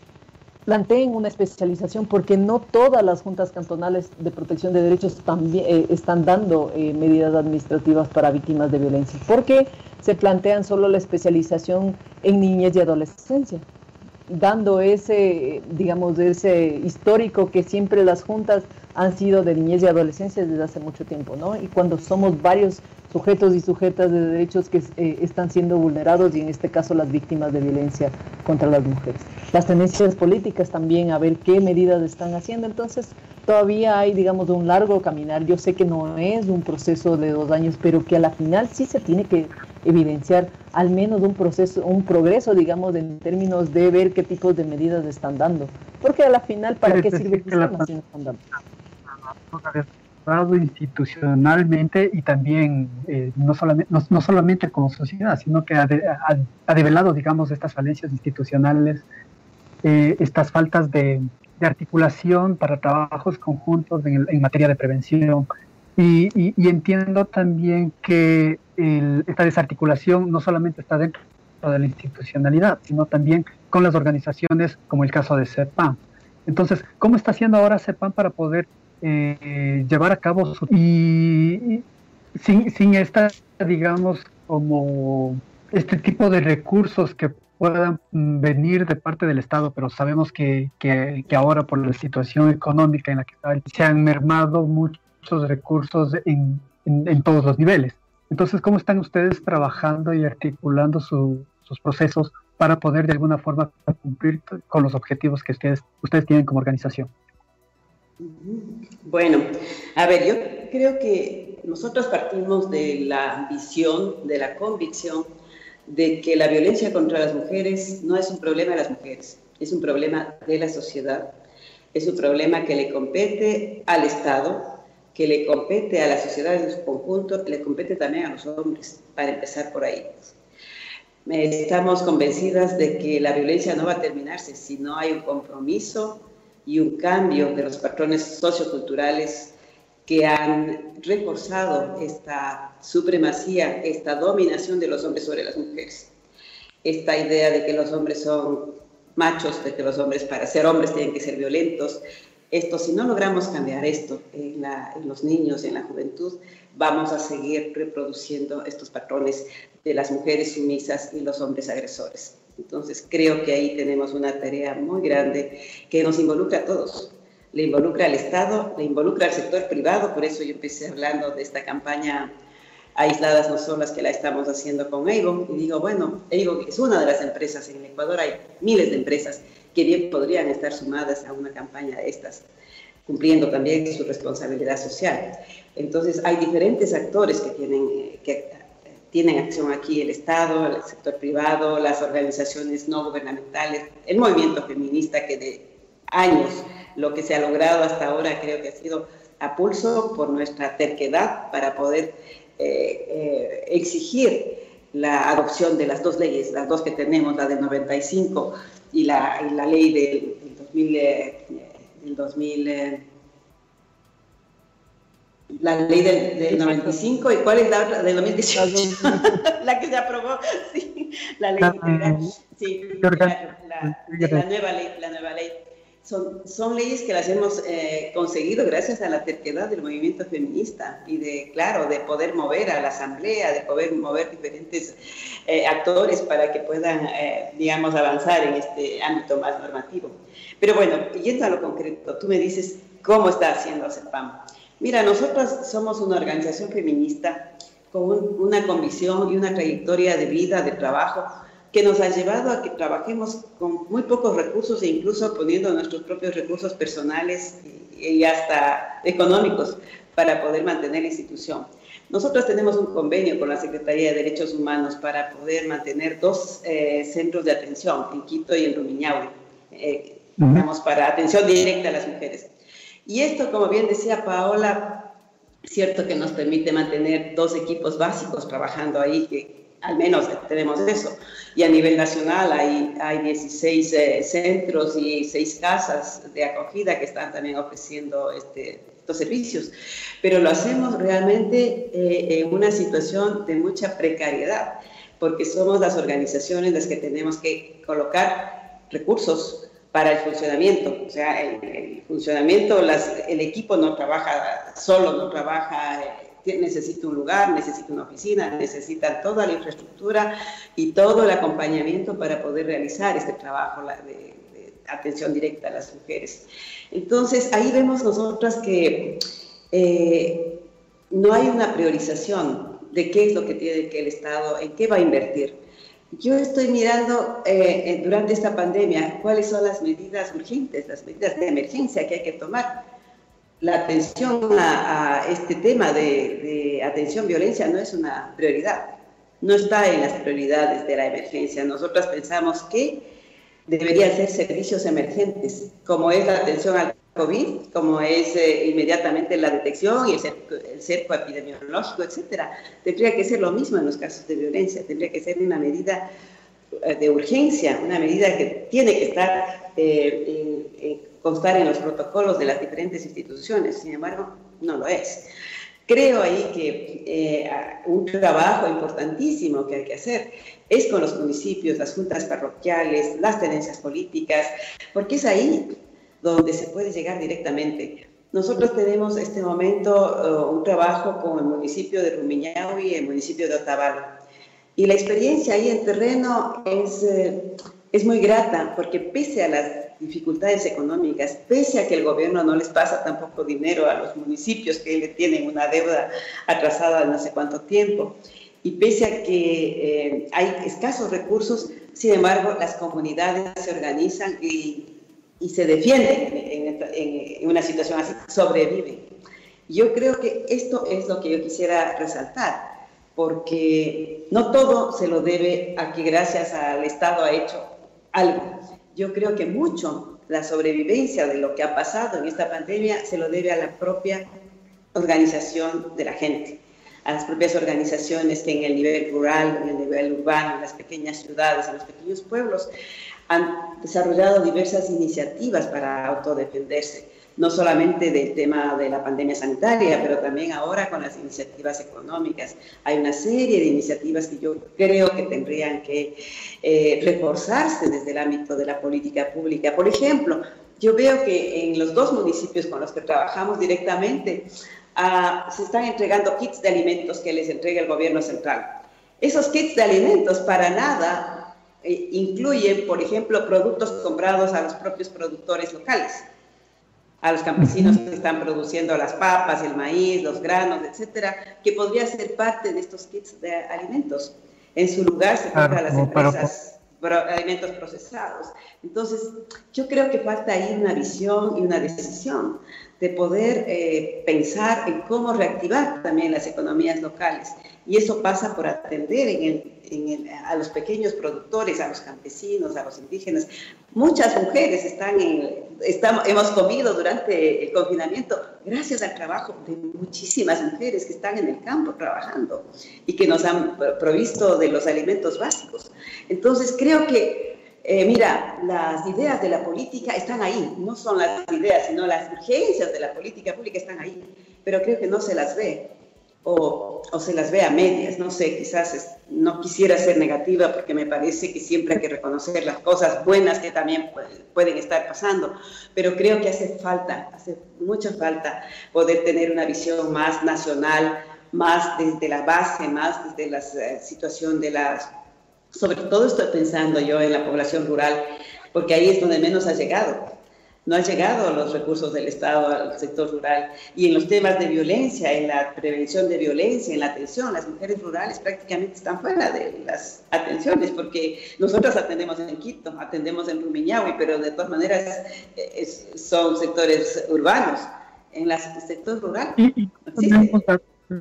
planteen una especialización, porque no todas las juntas cantonales de protección de derechos también eh, están dando eh, medidas administrativas para víctimas de violencia, porque se plantean solo la especialización en niñez y adolescencia, dando ese, digamos, ese histórico que siempre las juntas han sido de niñez y adolescencia desde hace mucho tiempo, ¿no? Y cuando somos varios sujetos y sujetas de derechos que eh, están siendo vulnerados, y en este caso las víctimas de violencia contra las mujeres. Las tendencias políticas también, a ver qué medidas están haciendo. Entonces todavía hay, digamos, un largo caminar. Yo sé que no es un proceso de dos años, pero que a la final sí se tiene que evidenciar al menos un proceso, un progreso, digamos, en términos de ver qué tipos de medidas están dando. Porque a la final, ¿para qué sirve que están haciendo?
Institucionalmente y también eh, no, solamente, no, no solamente como sociedad, sino que ha, de, ha, ha develado, digamos, estas falencias institucionales, eh, estas faltas de, de articulación para trabajos conjuntos en, en materia de prevención. Y, y, y entiendo también que el, esta desarticulación no solamente está dentro de la institucionalidad, sino también con las organizaciones, como el caso de CEPAM. Entonces, ¿cómo está haciendo ahora CEPAM para poder Eh, llevar a cabo su, y sin, sin esta, digamos, como este tipo de recursos que puedan venir de parte del Estado, pero sabemos que, que, que ahora por la situación económica en la que está, se han mermado muchos recursos en, en, en todos los niveles. Entonces, ¿cómo están ustedes trabajando y articulando su, sus procesos para poder de alguna forma cumplir con los objetivos que ustedes, ustedes tienen como organización?
Bueno, a ver, yo creo que nosotros partimos de la visión, de la convicción de que la violencia contra las mujeres no es un problema de las mujeres, es un problema de la sociedad, es un problema que le compete al Estado, que le compete a la sociedad en su conjunto, que le compete también a los hombres, para empezar por ahí. Estamos convencidas de que la violencia no va a terminarse si no hay un compromiso y un cambio de los patrones socioculturales que han reforzado esta supremacía, esta dominación de los hombres sobre las mujeres. Esta idea de que los hombres son machos, de que los hombres para ser hombres tienen que ser violentos. Esto, si no logramos cambiar esto en, la, en los niños, en la juventud, vamos a seguir reproduciendo estos patrones de las mujeres sumisas y los hombres agresores. Entonces, creo que ahí tenemos una tarea muy grande que nos involucra a todos. Le involucra al Estado, le involucra al sector privado, por eso yo empecé hablando de esta campaña Aisladas no son las que la estamos haciendo con Avon, y digo, bueno, Avon es una de las empresas, en el Ecuador hay miles de empresas que bien podrían estar sumadas a una campaña de estas, cumpliendo también su responsabilidad social. Entonces, hay diferentes actores que tienen, que tienen acción aquí, el Estado, el sector privado, las organizaciones no gubernamentales, el movimiento feminista que de años, lo que se ha logrado hasta ahora creo que ha sido a pulso por nuestra terquedad para poder eh, eh, exigir la adopción de las dos leyes, las dos que tenemos, la del noventa y cinco y la, y la ley del, del dos mil, eh, del dos mil eh, la ley del, del noventa y cinco, ¿y cuál es la otra? Del dos mil dieciocho, la que se aprobó, sí, la ley integral, sí, la, la, la, la nueva ley, la nueva ley. Son, son leyes que las hemos eh, conseguido gracias a la terquedad del movimiento feminista y de, claro, de poder mover a la asamblea, de poder mover diferentes eh, actores para que puedan, eh, digamos, avanzar en este ámbito más normativo. Pero bueno, yendo a lo concreto, tú me dices, ¿cómo está haciendo CEPAM? Mira, nosotros somos una organización feminista con un, una convicción y una trayectoria de vida, de trabajo, que nos ha llevado a que trabajemos con muy pocos recursos e incluso poniendo nuestros propios recursos personales y, y hasta económicos para poder mantener la institución. Nosotros tenemos un convenio con la Secretaría de Derechos Humanos para poder mantener dos eh, centros de atención en Quito y en Rumiñahui, eh, uh-huh. digamos, para atención directa a las mujeres. Y esto, como bien decía Paola, cierto que nos permite mantener dos equipos básicos trabajando ahí, que al menos tenemos eso, y a nivel nacional hay, hay dieciséis eh, centros y seis casas de acogida que están también ofreciendo este, estos servicios, pero lo hacemos realmente eh, en una situación de mucha precariedad, porque somos las organizaciones las que tenemos que colocar recursos para el funcionamiento, o sea, el, el funcionamiento, las, el equipo no trabaja solo, no trabaja... Eh, necesita un lugar, necesita una oficina, necesita toda la infraestructura y todo el acompañamiento para poder realizar este trabajo de, de atención directa a las mujeres. Entonces, ahí vemos nosotras que eh, no hay una priorización de qué es lo que tiene que el Estado, en qué va a invertir. Yo estoy mirando eh, durante esta pandemia cuáles son las medidas urgentes, las medidas de emergencia que hay que tomar. La atención a, a este tema de, de atención-violencia no es una prioridad, no está en las prioridades de la emergencia. Nosotros pensamos que deberían ser servicios emergentes, como es la atención al COVID, como es eh, inmediatamente la detección y el cerco, el cerco epidemiológico, etcétera. Tendría que ser lo mismo en los casos de violencia, tendría que ser una medida de urgencia, una medida que tiene que estar eh, en, en constar en los protocolos de las diferentes instituciones, sin embargo, no lo es. Creo ahí que eh, un trabajo importantísimo que hay que hacer es con los municipios, las juntas parroquiales, las tenencias políticas, porque es ahí donde se puede llegar directamente. Nosotros tenemos en este momento uh, un trabajo con el municipio de Rumiñahui y el municipio de Otavalo. Y la experiencia ahí en terreno es, eh,
es muy grata porque pese a las dificultades económicas, pese a que el gobierno no les pasa tampoco dinero a los municipios que le tienen una deuda atrasada de no sé cuánto tiempo, y pese a que eh, hay escasos recursos, sin embargo, las comunidades se organizan y, y se defienden en, en, en una situación así, sobreviven. Yo creo que esto es lo que yo quisiera resaltar, porque no todo se lo debe a que gracias al Estado ha hecho algo. Yo creo que mucho la sobrevivencia de lo que ha pasado en esta pandemia se lo debe a la propia organización de la gente, a las propias organizaciones que en el nivel rural, en el nivel urbano, en las pequeñas ciudades, en los pequeños pueblos, han desarrollado diversas iniciativas para autodefenderse, no solamente del tema de la pandemia sanitaria, pero también ahora con las iniciativas económicas. Hay una serie de iniciativas que yo creo que tendrían que eh, reforzarse desde el ámbito de la política pública. Por ejemplo, yo veo que en los dos municipios con los que trabajamos directamente, uh, se están entregando kits de alimentos que les entrega el gobierno central. Esos kits de alimentos para nada eh, incluyen, por ejemplo, productos comprados a los propios productores locales, a los campesinos que están produciendo las papas, el maíz, los granos, etcétera, que podría ser parte de estos kits de alimentos. En su lugar se compran las empresas pro, alimentos procesados. Entonces, yo creo que falta ahí una visión y una decisión de poder eh, pensar en cómo reactivar también las economías locales. Y eso pasa por atender en el, en el, a los pequeños productores, a los campesinos, a los indígenas. Muchas mujeres están en, estamos, hemos comido durante el confinamiento gracias al trabajo de muchísimas mujeres que están en el campo trabajando y que nos han provisto de los alimentos básicos. Entonces creo que, eh, mira, las ideas de la política están ahí, no son las ideas, sino las urgencias de la política pública están ahí, pero creo que no se las ve. O, o se las ve a medias, no sé, quizás es, no quisiera ser negativa porque me parece que siempre hay que reconocer las cosas buenas que también pueden, pueden estar pasando, pero creo que hace falta, hace mucha falta poder tener una visión más nacional, más desde la base, más desde la uh, situación de las, sobre todo estoy pensando yo en la población rural, porque ahí es donde menos ha llegado. No han llegado los recursos del Estado al sector rural. Y en los temas de violencia, en la prevención de violencia, en la atención, las mujeres rurales prácticamente están fuera de las atenciones, porque nosotros atendemos en Quito, atendemos en Rumiñahui, pero de todas maneras es, son sectores urbanos. En el sector rural
y, y no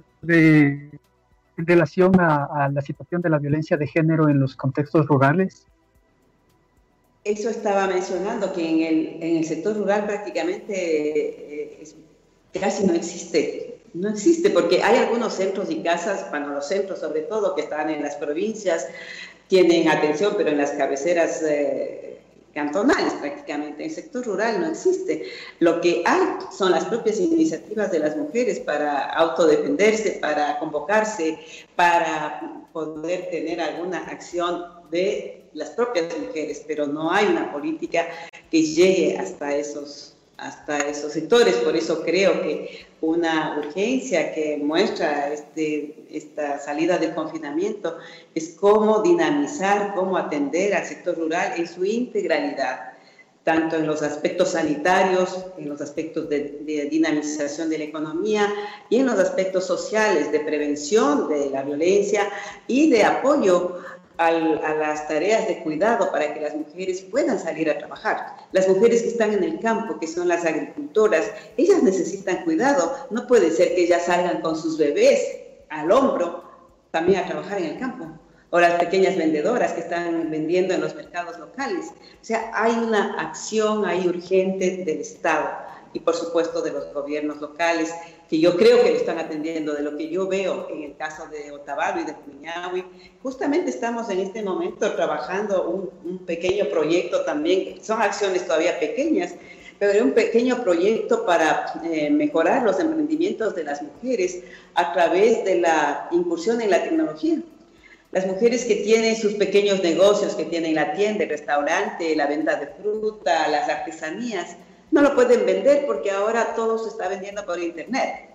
de, en relación a, a la situación de la violencia de género en los contextos rurales.
Eso estaba mencionando, que en el, en el sector rural prácticamente eh, es, casi no existe, no existe, porque hay algunos centros y casas, bueno, los centros sobre todo que están en las provincias, tienen atención, pero en las cabeceras eh, cantonales prácticamente. En el sector rural no existe. Lo que hay son las propias iniciativas de las mujeres para autodefenderse, para convocarse, para poder tener alguna acción de las propias mujeres, pero no hay una política que llegue hasta esos, hasta esos sectores. Por eso creo que una urgencia que muestra este, esta salida del confinamiento es cómo dinamizar, cómo atender al sector rural en su integralidad, tanto en los aspectos sanitarios, en los aspectos de, de dinamización de la economía y en los aspectos sociales de prevención de la violencia y de apoyo Al, a las tareas de cuidado para que las mujeres puedan salir a trabajar. Las mujeres que están en el campo, que son las agricultoras, ellas necesitan cuidado. No puede ser que ellas salgan con sus bebés al hombro también a trabajar en el campo. O las pequeñas vendedoras que están vendiendo en los mercados locales. O sea, hay una acción ahí urgente del Estado y por supuesto de los gobiernos locales, que yo creo que lo están atendiendo. De lo que yo veo en el caso de Otavalo y de Rumiñahui, justamente estamos en este momento trabajando un, un pequeño proyecto también, son acciones todavía pequeñas, pero un pequeño proyecto para eh, mejorar los emprendimientos de las mujeres a través de la incursión en la tecnología. Las mujeres que tienen sus pequeños negocios, que tienen la tienda, el restaurante, la venta de fruta, las artesanías, no lo pueden vender porque ahora todo se está vendiendo por internet.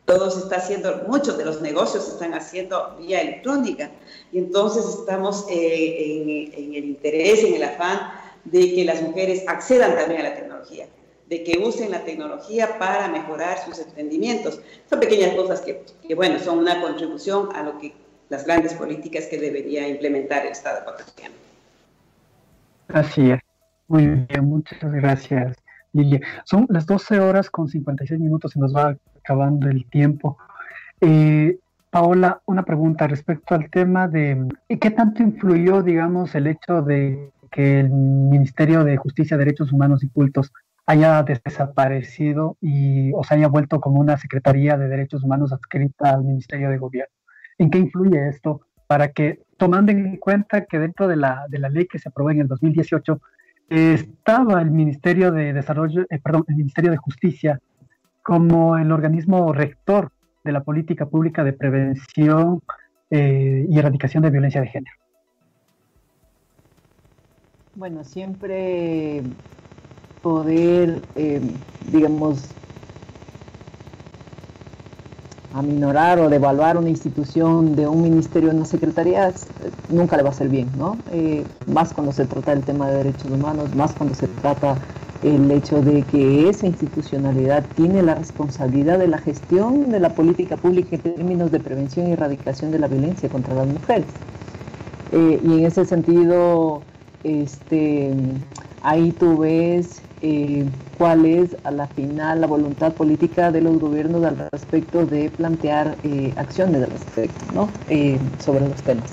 todo se está haciendo, muchos de los negocios se están haciendo vía electrónica, y entonces estamos eh, en, en el interés, en el afán de que las mujeres accedan también a la tecnología, de que usen la tecnología para mejorar sus emprendimientos. Son pequeñas cosas que, que bueno, son una contribución a lo que las grandes políticas que debería implementar el Estado ecuatoriano.
Así es. Muy bien, muchas gracias, Lilia. Son las doce horas con cincuenta y seis minutos y nos va acabando el tiempo. Eh, Paola, una pregunta respecto al tema de ¿qué tanto influyó, digamos, el hecho de que el Ministerio de Justicia, Derechos Humanos y Cultos haya desaparecido y o se haya vuelto como una Secretaría de Derechos Humanos adscrita al Ministerio de Gobierno? ¿En qué influye esto para que, tomando en cuenta que dentro de la, de la ley que se aprobó en el dos mil dieciocho, eh, estaba el Ministerio de Desarrollo, eh, perdón, el Ministerio de Justicia como el organismo rector de la política pública de prevención eh, y erradicación de violencia de género?
Bueno, siempre poder, eh, digamos, aminorar o devaluar una institución de un ministerio en una secretaría, nunca le va a hacer bien, ¿no? Eh, más cuando se trata del tema de derechos humanos, más cuando se trata el hecho de que esa institucionalidad tiene la responsabilidad de la gestión de la política pública en términos de prevención y erradicación de la violencia contra las mujeres. Eh, y en ese sentido, este, ahí tú ves eh, cuál es a la final la voluntad política de los gobiernos al respecto de plantear eh, acciones al respecto, ¿no? Eh, sobre los temas.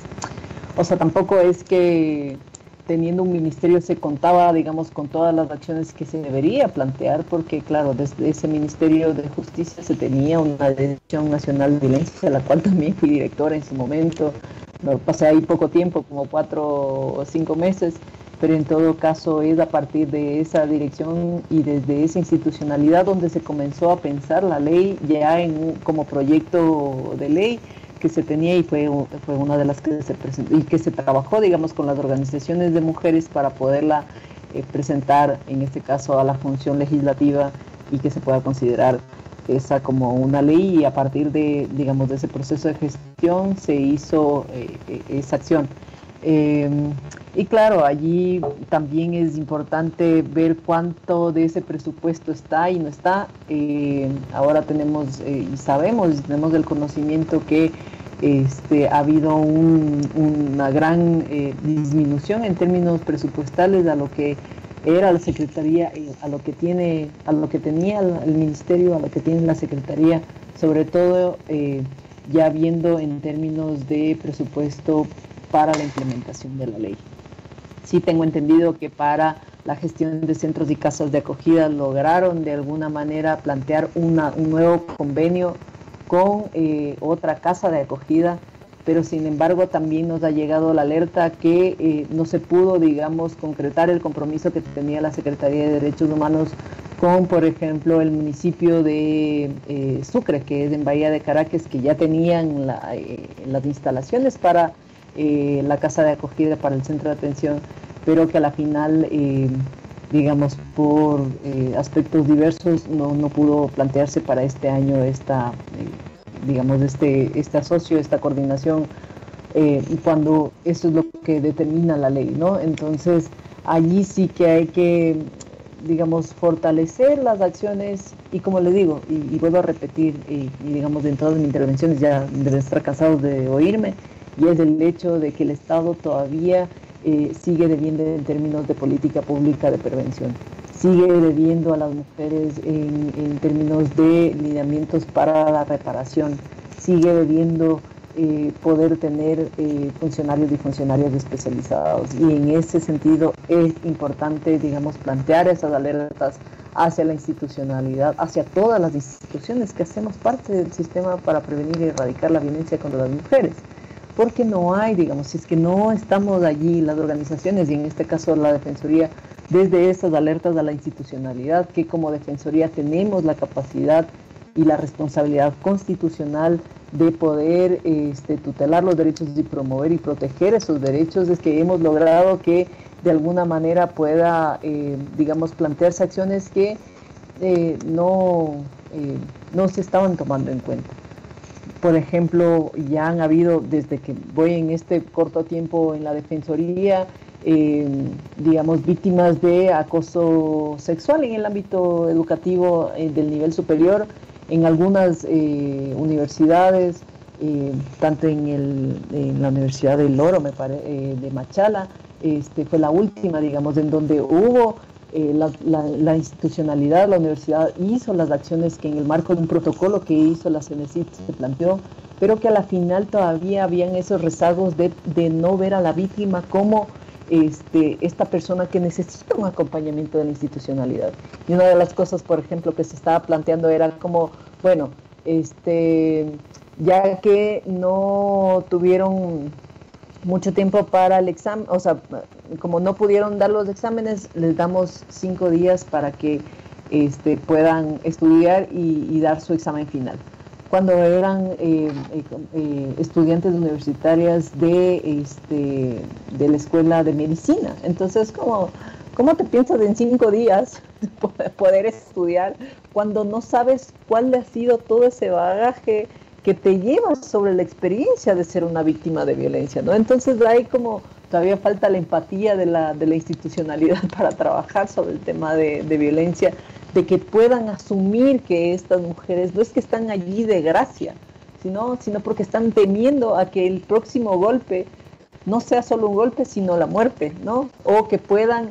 O sea, tampoco es que teniendo un ministerio se contaba, digamos, con todas las acciones que se debería plantear, porque claro, desde ese Ministerio de Justicia se tenía una Dirección Nacional de Violencia, la cual también fui directora en su momento. No, pasé ahí poco tiempo, como cuatro o cinco meses, pero en todo caso es a partir de esa dirección y desde esa institucionalidad donde se comenzó a pensar la ley ya en, como proyecto de ley que se tenía, y fue, fue una de las que se presentó y que se trabajó, digamos, con las organizaciones de mujeres para poderla eh, presentar, en este caso, a la función legislativa y que se pueda considerar esa como una ley, y a partir de, digamos, de ese proceso de gestión se hizo eh, esa acción. Eh, y claro, allí también es importante ver cuánto de ese presupuesto está y no está. Eh, ahora tenemos eh, y sabemos, tenemos el conocimiento que este, ha habido un, una gran eh, disminución en términos presupuestales a lo que era la Secretaría, a lo que tiene, a lo que tenía el Ministerio, a lo que tiene la Secretaría, sobre todo eh, ya viendo en términos de presupuesto para la implementación de la ley. Sí tengo entendido que para la gestión de centros y casas de acogida lograron de alguna manera plantear una, un nuevo convenio con eh, otra casa de acogida, pero sin embargo también nos ha llegado la alerta que eh, no se pudo, digamos, concretar el compromiso que tenía la Secretaría de Derechos Humanos con, por ejemplo, el municipio de eh, Sucre, que es en Bahía de Caracas, que ya tenían la, eh, las instalaciones para Eh, la casa de acogida para el centro de atención, pero que a la final, eh, digamos, por eh, aspectos diversos no, no pudo plantearse para este año esta, eh, digamos, este, este asocio, esta coordinación, eh, y cuando eso es lo que determina la ley, ¿no? Entonces, allí sí que hay que, digamos, fortalecer las acciones, y como le digo, y, y vuelvo a repetir, y, y digamos, en todas mis intervenciones ya deben estar cansados de oírme, y es el hecho de que el Estado todavía eh, sigue debiendo en términos de política pública de prevención, sigue debiendo a las mujeres en, en términos de lineamientos para la reparación, sigue debiendo eh, poder tener eh, funcionarios y funcionarias especializados, y en ese sentido es importante, digamos, plantear esas alertas hacia la institucionalidad, hacia todas las instituciones que hacemos parte del sistema para prevenir y erradicar la violencia contra las mujeres. Porque no hay, digamos, si es que no estamos allí, las organizaciones, y en este caso la Defensoría, desde esas alertas a la institucionalidad, que como Defensoría tenemos la capacidad y la responsabilidad constitucional de poder este, tutelar los derechos y promover y proteger esos derechos, es que hemos logrado que de alguna manera pueda, eh, digamos, plantearse acciones que eh, no, eh, no se estaban tomando en cuenta. Por ejemplo, ya han habido, desde que voy en este corto tiempo en la Defensoría, eh, digamos, víctimas de acoso sexual en el ámbito educativo eh, del nivel superior, en algunas eh, universidades, eh, tanto en, el, en la Universidad del Oro, me pare, eh, de Machala, este, fue la última, digamos, en donde hubo eh, la, la, la institucionalidad, la universidad hizo las acciones que en el marco de un protocolo que hizo la CENESID se planteó, pero que a la final todavía habían esos rezagos de, de no ver a la víctima como este, esta persona que necesita un acompañamiento de la institucionalidad. Y una de las cosas, por ejemplo, que se estaba planteando era como, bueno, este, ya que no tuvieron mucho tiempo para el examen, o sea, como no pudieron dar los exámenes, les damos cinco días para que este, puedan estudiar y, y dar su examen final. Cuando eran eh, eh, estudiantes universitarias de, este, de la escuela de medicina. Entonces, ¿cómo, cómo te piensas en cinco días poder estudiar cuando no sabes cuál ha sido todo ese bagaje que te lleva sobre la experiencia de ser una víctima de violencia, ¿no? Entonces hay como, todavía falta la empatía de la, de la institucionalidad para trabajar sobre el tema de, de violencia, de que puedan asumir que estas mujeres no es que están allí de gracia, sino, sino porque están temiendo a que el próximo golpe no sea solo un golpe, sino la muerte, ¿no? O que puedan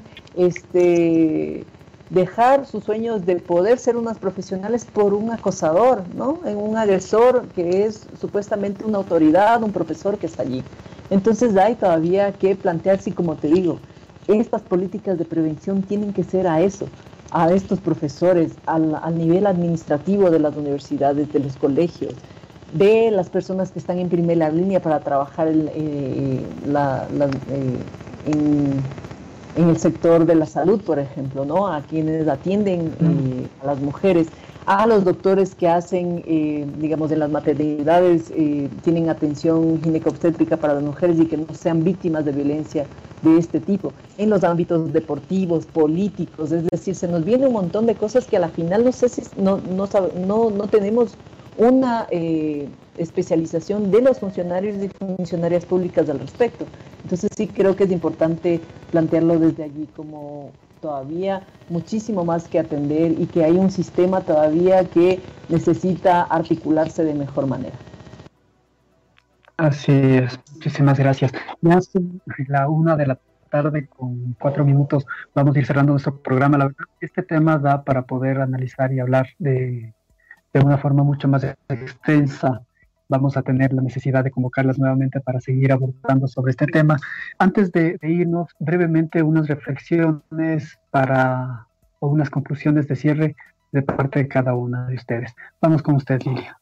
este, dejar sus sueños de poder ser unas profesionales por un acosador, ¿no? En un agresor que es supuestamente una autoridad, un profesor que está allí. Entonces hay todavía que plantearse, y como te digo, estas políticas de prevención tienen que ser a eso, a estos profesores, al, al nivel administrativo de las universidades, de los colegios, de las personas que están en primera línea para trabajar en, eh, la, la, eh, en, en el sector de la salud, por ejemplo, ¿no? A quienes atienden eh, a las mujeres, a los doctores que hacen, eh, digamos, en las maternidades, eh, tienen atención ginecobstétrica para las mujeres y que no sean víctimas de violencia de este tipo, en los ámbitos deportivos, políticos, es decir, se nos viene un montón de cosas que a la final no sé si no, no, no, no tenemos una eh, especialización de los funcionarios y funcionarias públicas al respecto. Entonces sí creo que es importante plantearlo desde allí como todavía muchísimo más que atender y que hay un sistema todavía que necesita articularse de mejor manera.
Así es, muchísimas gracias. Ya son la una de la tarde con cuatro minutos, vamos a ir cerrando nuestro programa. La verdad, este tema da para poder analizar y hablar de, de una forma mucho más extensa. Vamos a tener la necesidad de convocarlas nuevamente para seguir abordando sobre este tema. Antes de, de irnos, brevemente unas reflexiones para, o unas conclusiones de cierre de parte de cada una de ustedes. Vamos con usted, Lilia.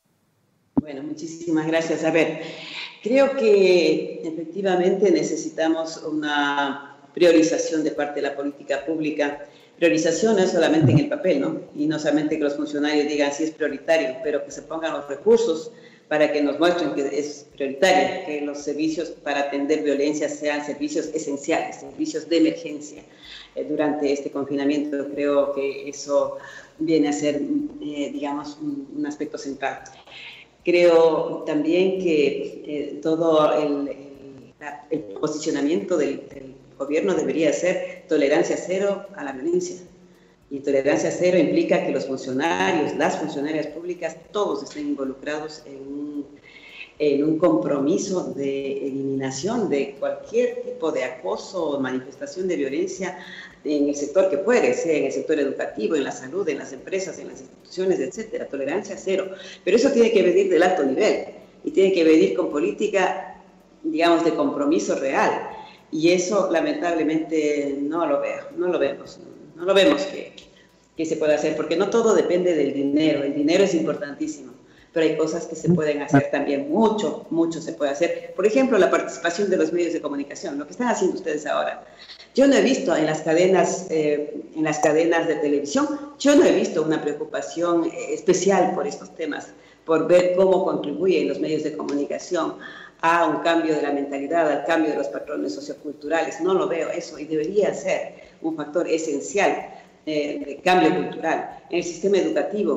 Bueno, muchísimas gracias. A ver, creo que efectivamente necesitamos una priorización de parte de la política pública. Priorización no es solamente en el papel, ¿no? Y no solamente que los funcionarios digan si es prioritario, pero que se pongan los recursos para que nos muestren que es prioritario, que los servicios para atender violencia sean servicios esenciales, servicios de emergencia. Eh, durante este confinamiento creo que eso viene a ser, eh, digamos, un, un aspecto central. Creo también que eh, todo el, el, la, el posicionamiento del, del gobierno debería ser tolerancia cero a la violencia. Y tolerancia cero implica que los funcionarios, las funcionarias públicas, todos estén involucrados en un, en un compromiso de eliminación de cualquier tipo de acoso o manifestación de violencia en el sector que puede, sea en el sector educativo, en la salud, en las empresas, en las instituciones, etcétera. Tolerancia cero. Pero eso tiene que venir del alto nivel y tiene que venir con política, digamos, de compromiso real. Y eso, lamentablemente, no lo veo, no lo vemos. No lo vemos que, que se pueda hacer, porque no todo depende del dinero. El dinero es importantísimo, pero hay cosas que se pueden hacer también. Mucho, mucho se puede hacer. Por ejemplo, la participación de los medios de comunicación, lo que están haciendo ustedes ahora. Yo no he visto en las cadenas, eh, en las cadenas de televisión, yo no he visto una preocupación eh, especial por estos temas, por ver cómo contribuyen los medios de comunicación a un cambio de la mentalidad, al cambio de los patrones socioculturales. No lo veo eso y debería ser un factor esencial eh, de cambio cultural. En el sistema educativo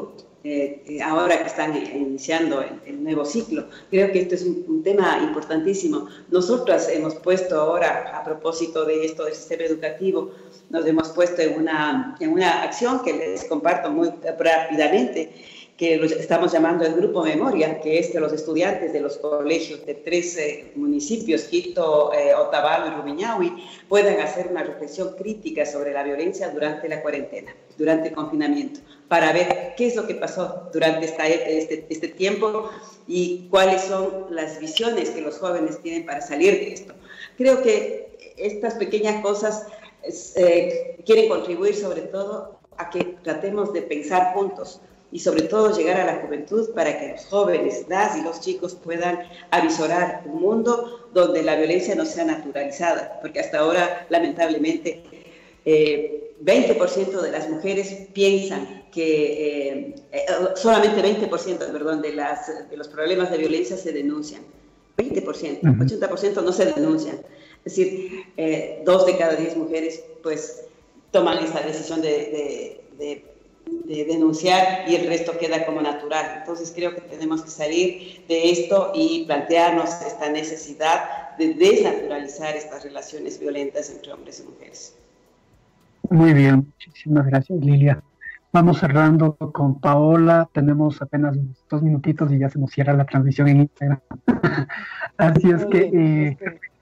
eh, ahora que están iniciando el, el nuevo ciclo. Creo que esto es un, un tema importantísimo. Nosotras hemos puesto ahora, a propósito de esto del sistema educativo, nos hemos puesto en una, en una acción que les comparto muy rápidamente, que lo estamos llamando el Grupo Memoria, que es de los estudiantes de los colegios de tres eh, municipios, Quito, eh, Otavalo y Rumiñahui, puedan hacer una reflexión crítica sobre la violencia durante la cuarentena, durante el confinamiento, para ver qué es lo que pasó durante esta, este, este tiempo y cuáles son las visiones que los jóvenes tienen para salir de esto. Creo que estas pequeñas cosas eh, quieren contribuir sobre todo a que tratemos de pensar juntos y sobre todo llegar a la juventud para que los jóvenes, las y los chicos puedan avisorar un mundo donde la violencia no sea naturalizada, porque hasta ahora, lamentablemente, eh, veinte por ciento de las mujeres piensan que, eh, eh, solamente veinte por ciento, perdón, de, las, de los problemas de violencia se denuncian. veinte por ciento, ochenta por ciento no se denuncian. Es decir, eh, dos de cada diez mujeres pues toman esa decisión de, de, de de denunciar y el resto queda como natural. Entonces creo que tenemos que salir de esto y plantearnos esta necesidad de desnaturalizar estas relaciones violentas entre hombres y mujeres.
Muy bien, muchísimas gracias, Lilia. Vamos cerrando con Paola, tenemos apenas dos minutitos y ya se nos cierra la transmisión en Instagram. Así es que... Eh,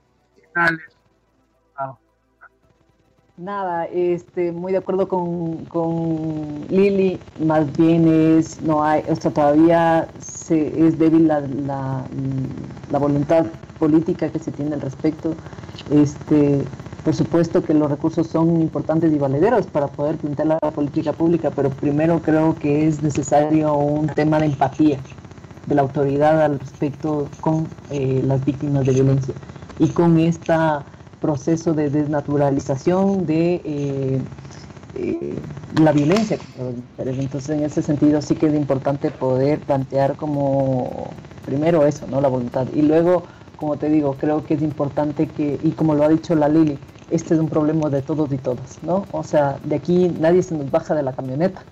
Nada, este, muy de acuerdo con, con Lili, más bien es, no hay, o sea, todavía se, es débil la, la, la voluntad política que se tiene al respecto. Este, por supuesto que los recursos son importantes y valederos para poder plantear la política pública, pero primero creo que es necesario un tema de empatía de la autoridad al respecto con eh, las víctimas de violencia y con esta proceso de desnaturalización de eh, eh, la violencia contra las mujeres. Entonces, en ese sentido sí que es importante poder plantear como, primero eso, ¿no? La voluntad. Y luego, como te digo, creo que es importante que, y como lo ha dicho la Lili, este es un problema de todos y todas, ¿no? O sea, de aquí nadie se nos baja de la camioneta.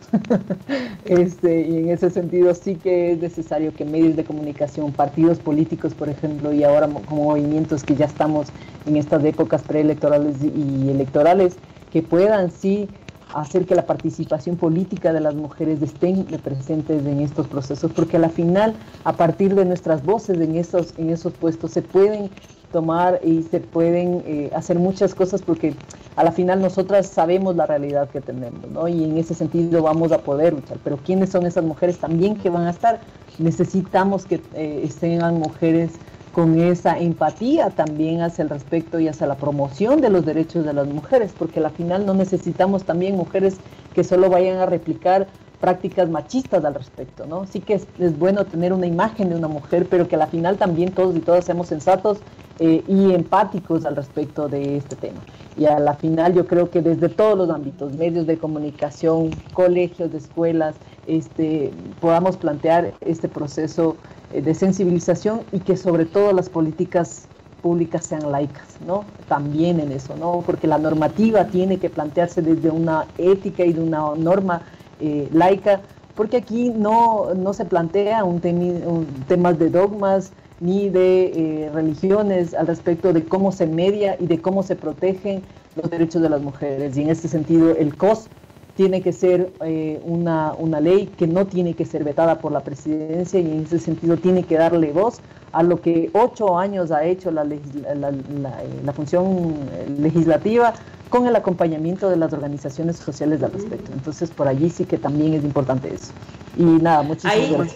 este, y en ese sentido sí que es necesario que medios de comunicación, partidos políticos, por ejemplo, y ahora como movimientos que ya estamos en estas épocas preelectorales y electorales, que puedan sí hacer que la participación política de las mujeres estén presentes en estos procesos, porque a la final, a partir de nuestras voces en esos, en esos puestos, se pueden tomar y se pueden eh, hacer muchas cosas, porque a la final nosotras sabemos la realidad que tenemos, ¿no? Y en ese sentido vamos a poder luchar. Pero ¿quiénes son esas mujeres también que van a estar? Necesitamos que eh, estén mujeres con esa empatía también hacia el respecto y hacia la promoción de los derechos de las mujeres, porque a la final no necesitamos también mujeres que solo vayan a replicar prácticas machistas al respecto, ¿no? Sí que es, es bueno tener una imagen de una mujer, pero que a la final también todos y todas seamos sensatos eh, y empáticos al respecto de este tema. Y a la final yo creo que desde todos los ámbitos, medios de comunicación, colegios, de escuelas, este, podamos plantear este proceso eh, de sensibilización y que sobre todo las políticas públicas sean laicas, ¿no? También en eso, ¿no? Porque la normativa tiene que plantearse desde una ética y de una norma eh, laica, porque aquí no, no se plantea un, temi, un temas de dogmas ni de eh, religiones al respecto de cómo se media y de cómo se protegen los derechos de las mujeres. Y en este sentido el C O S tiene que ser eh, una, una ley que no tiene que ser vetada por la presidencia, y en ese sentido tiene que darle voz a lo que ocho años ha hecho la, legisla, la, la, la función legislativa con el acompañamiento de las organizaciones sociales al respecto. Entonces, por allí sí que también es importante eso. Y nada, muchísimas
ahí,
gracias.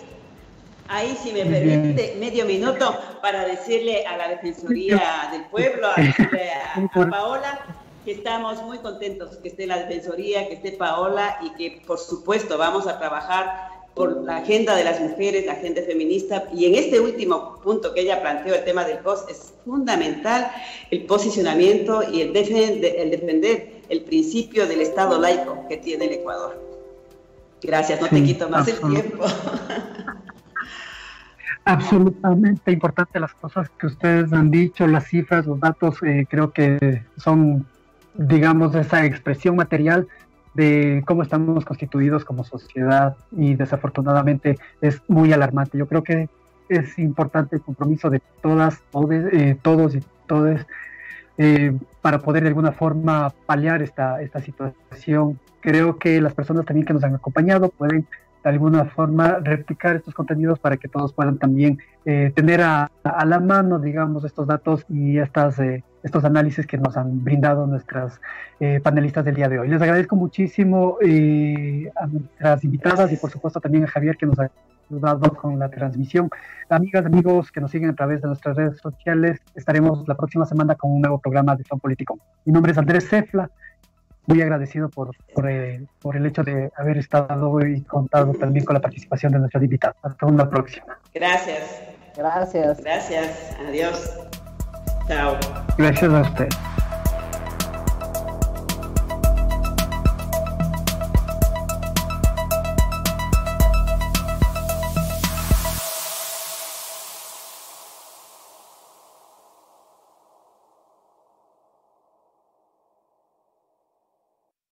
Ahí, si me permite, medio minuto para decirle a la Defensoría del Pueblo, a, a, a Paola, que estamos muy contentos que esté la Defensoría, que esté Paola, y que, por supuesto, vamos a trabajar por la agenda de las mujeres, la agenda feminista, y en este último punto que ella planteó, el tema del C O S, es fundamental el posicionamiento y el, defend el defender el principio del Estado laico que tiene el Ecuador. Gracias, no te sí, quito más el tiempo.
Absolutamente importante las cosas que ustedes han dicho, las cifras, los datos, eh, creo que son, digamos, esa expresión material de cómo estamos constituidos como sociedad y desafortunadamente es muy alarmante. Yo creo que es importante el compromiso de todas, todes, eh, todos y todes eh, para poder de alguna forma paliar esta, esta situación. Creo que las personas también que nos han acompañado pueden de alguna forma replicar estos contenidos para que todos puedan también eh, tener a, a la mano, digamos, estos datos y estas, eh, estos análisis que nos han brindado nuestras eh, panelistas del día de hoy. Les agradezco muchísimo eh, a nuestras invitadas y por supuesto también a Javier que nos ha ayudado con la transmisión. Amigas, amigos que nos siguen a través de nuestras redes sociales, estaremos la próxima semana con un nuevo programa de Son Político. Mi nombre es Andrés Cefla. Muy agradecido por, por, eh, por el hecho de haber estado y contado también con la participación de nuestros invitados. Hasta una próxima.
Gracias.
Gracias.
Gracias. Adiós. Chao.
Gracias a usted.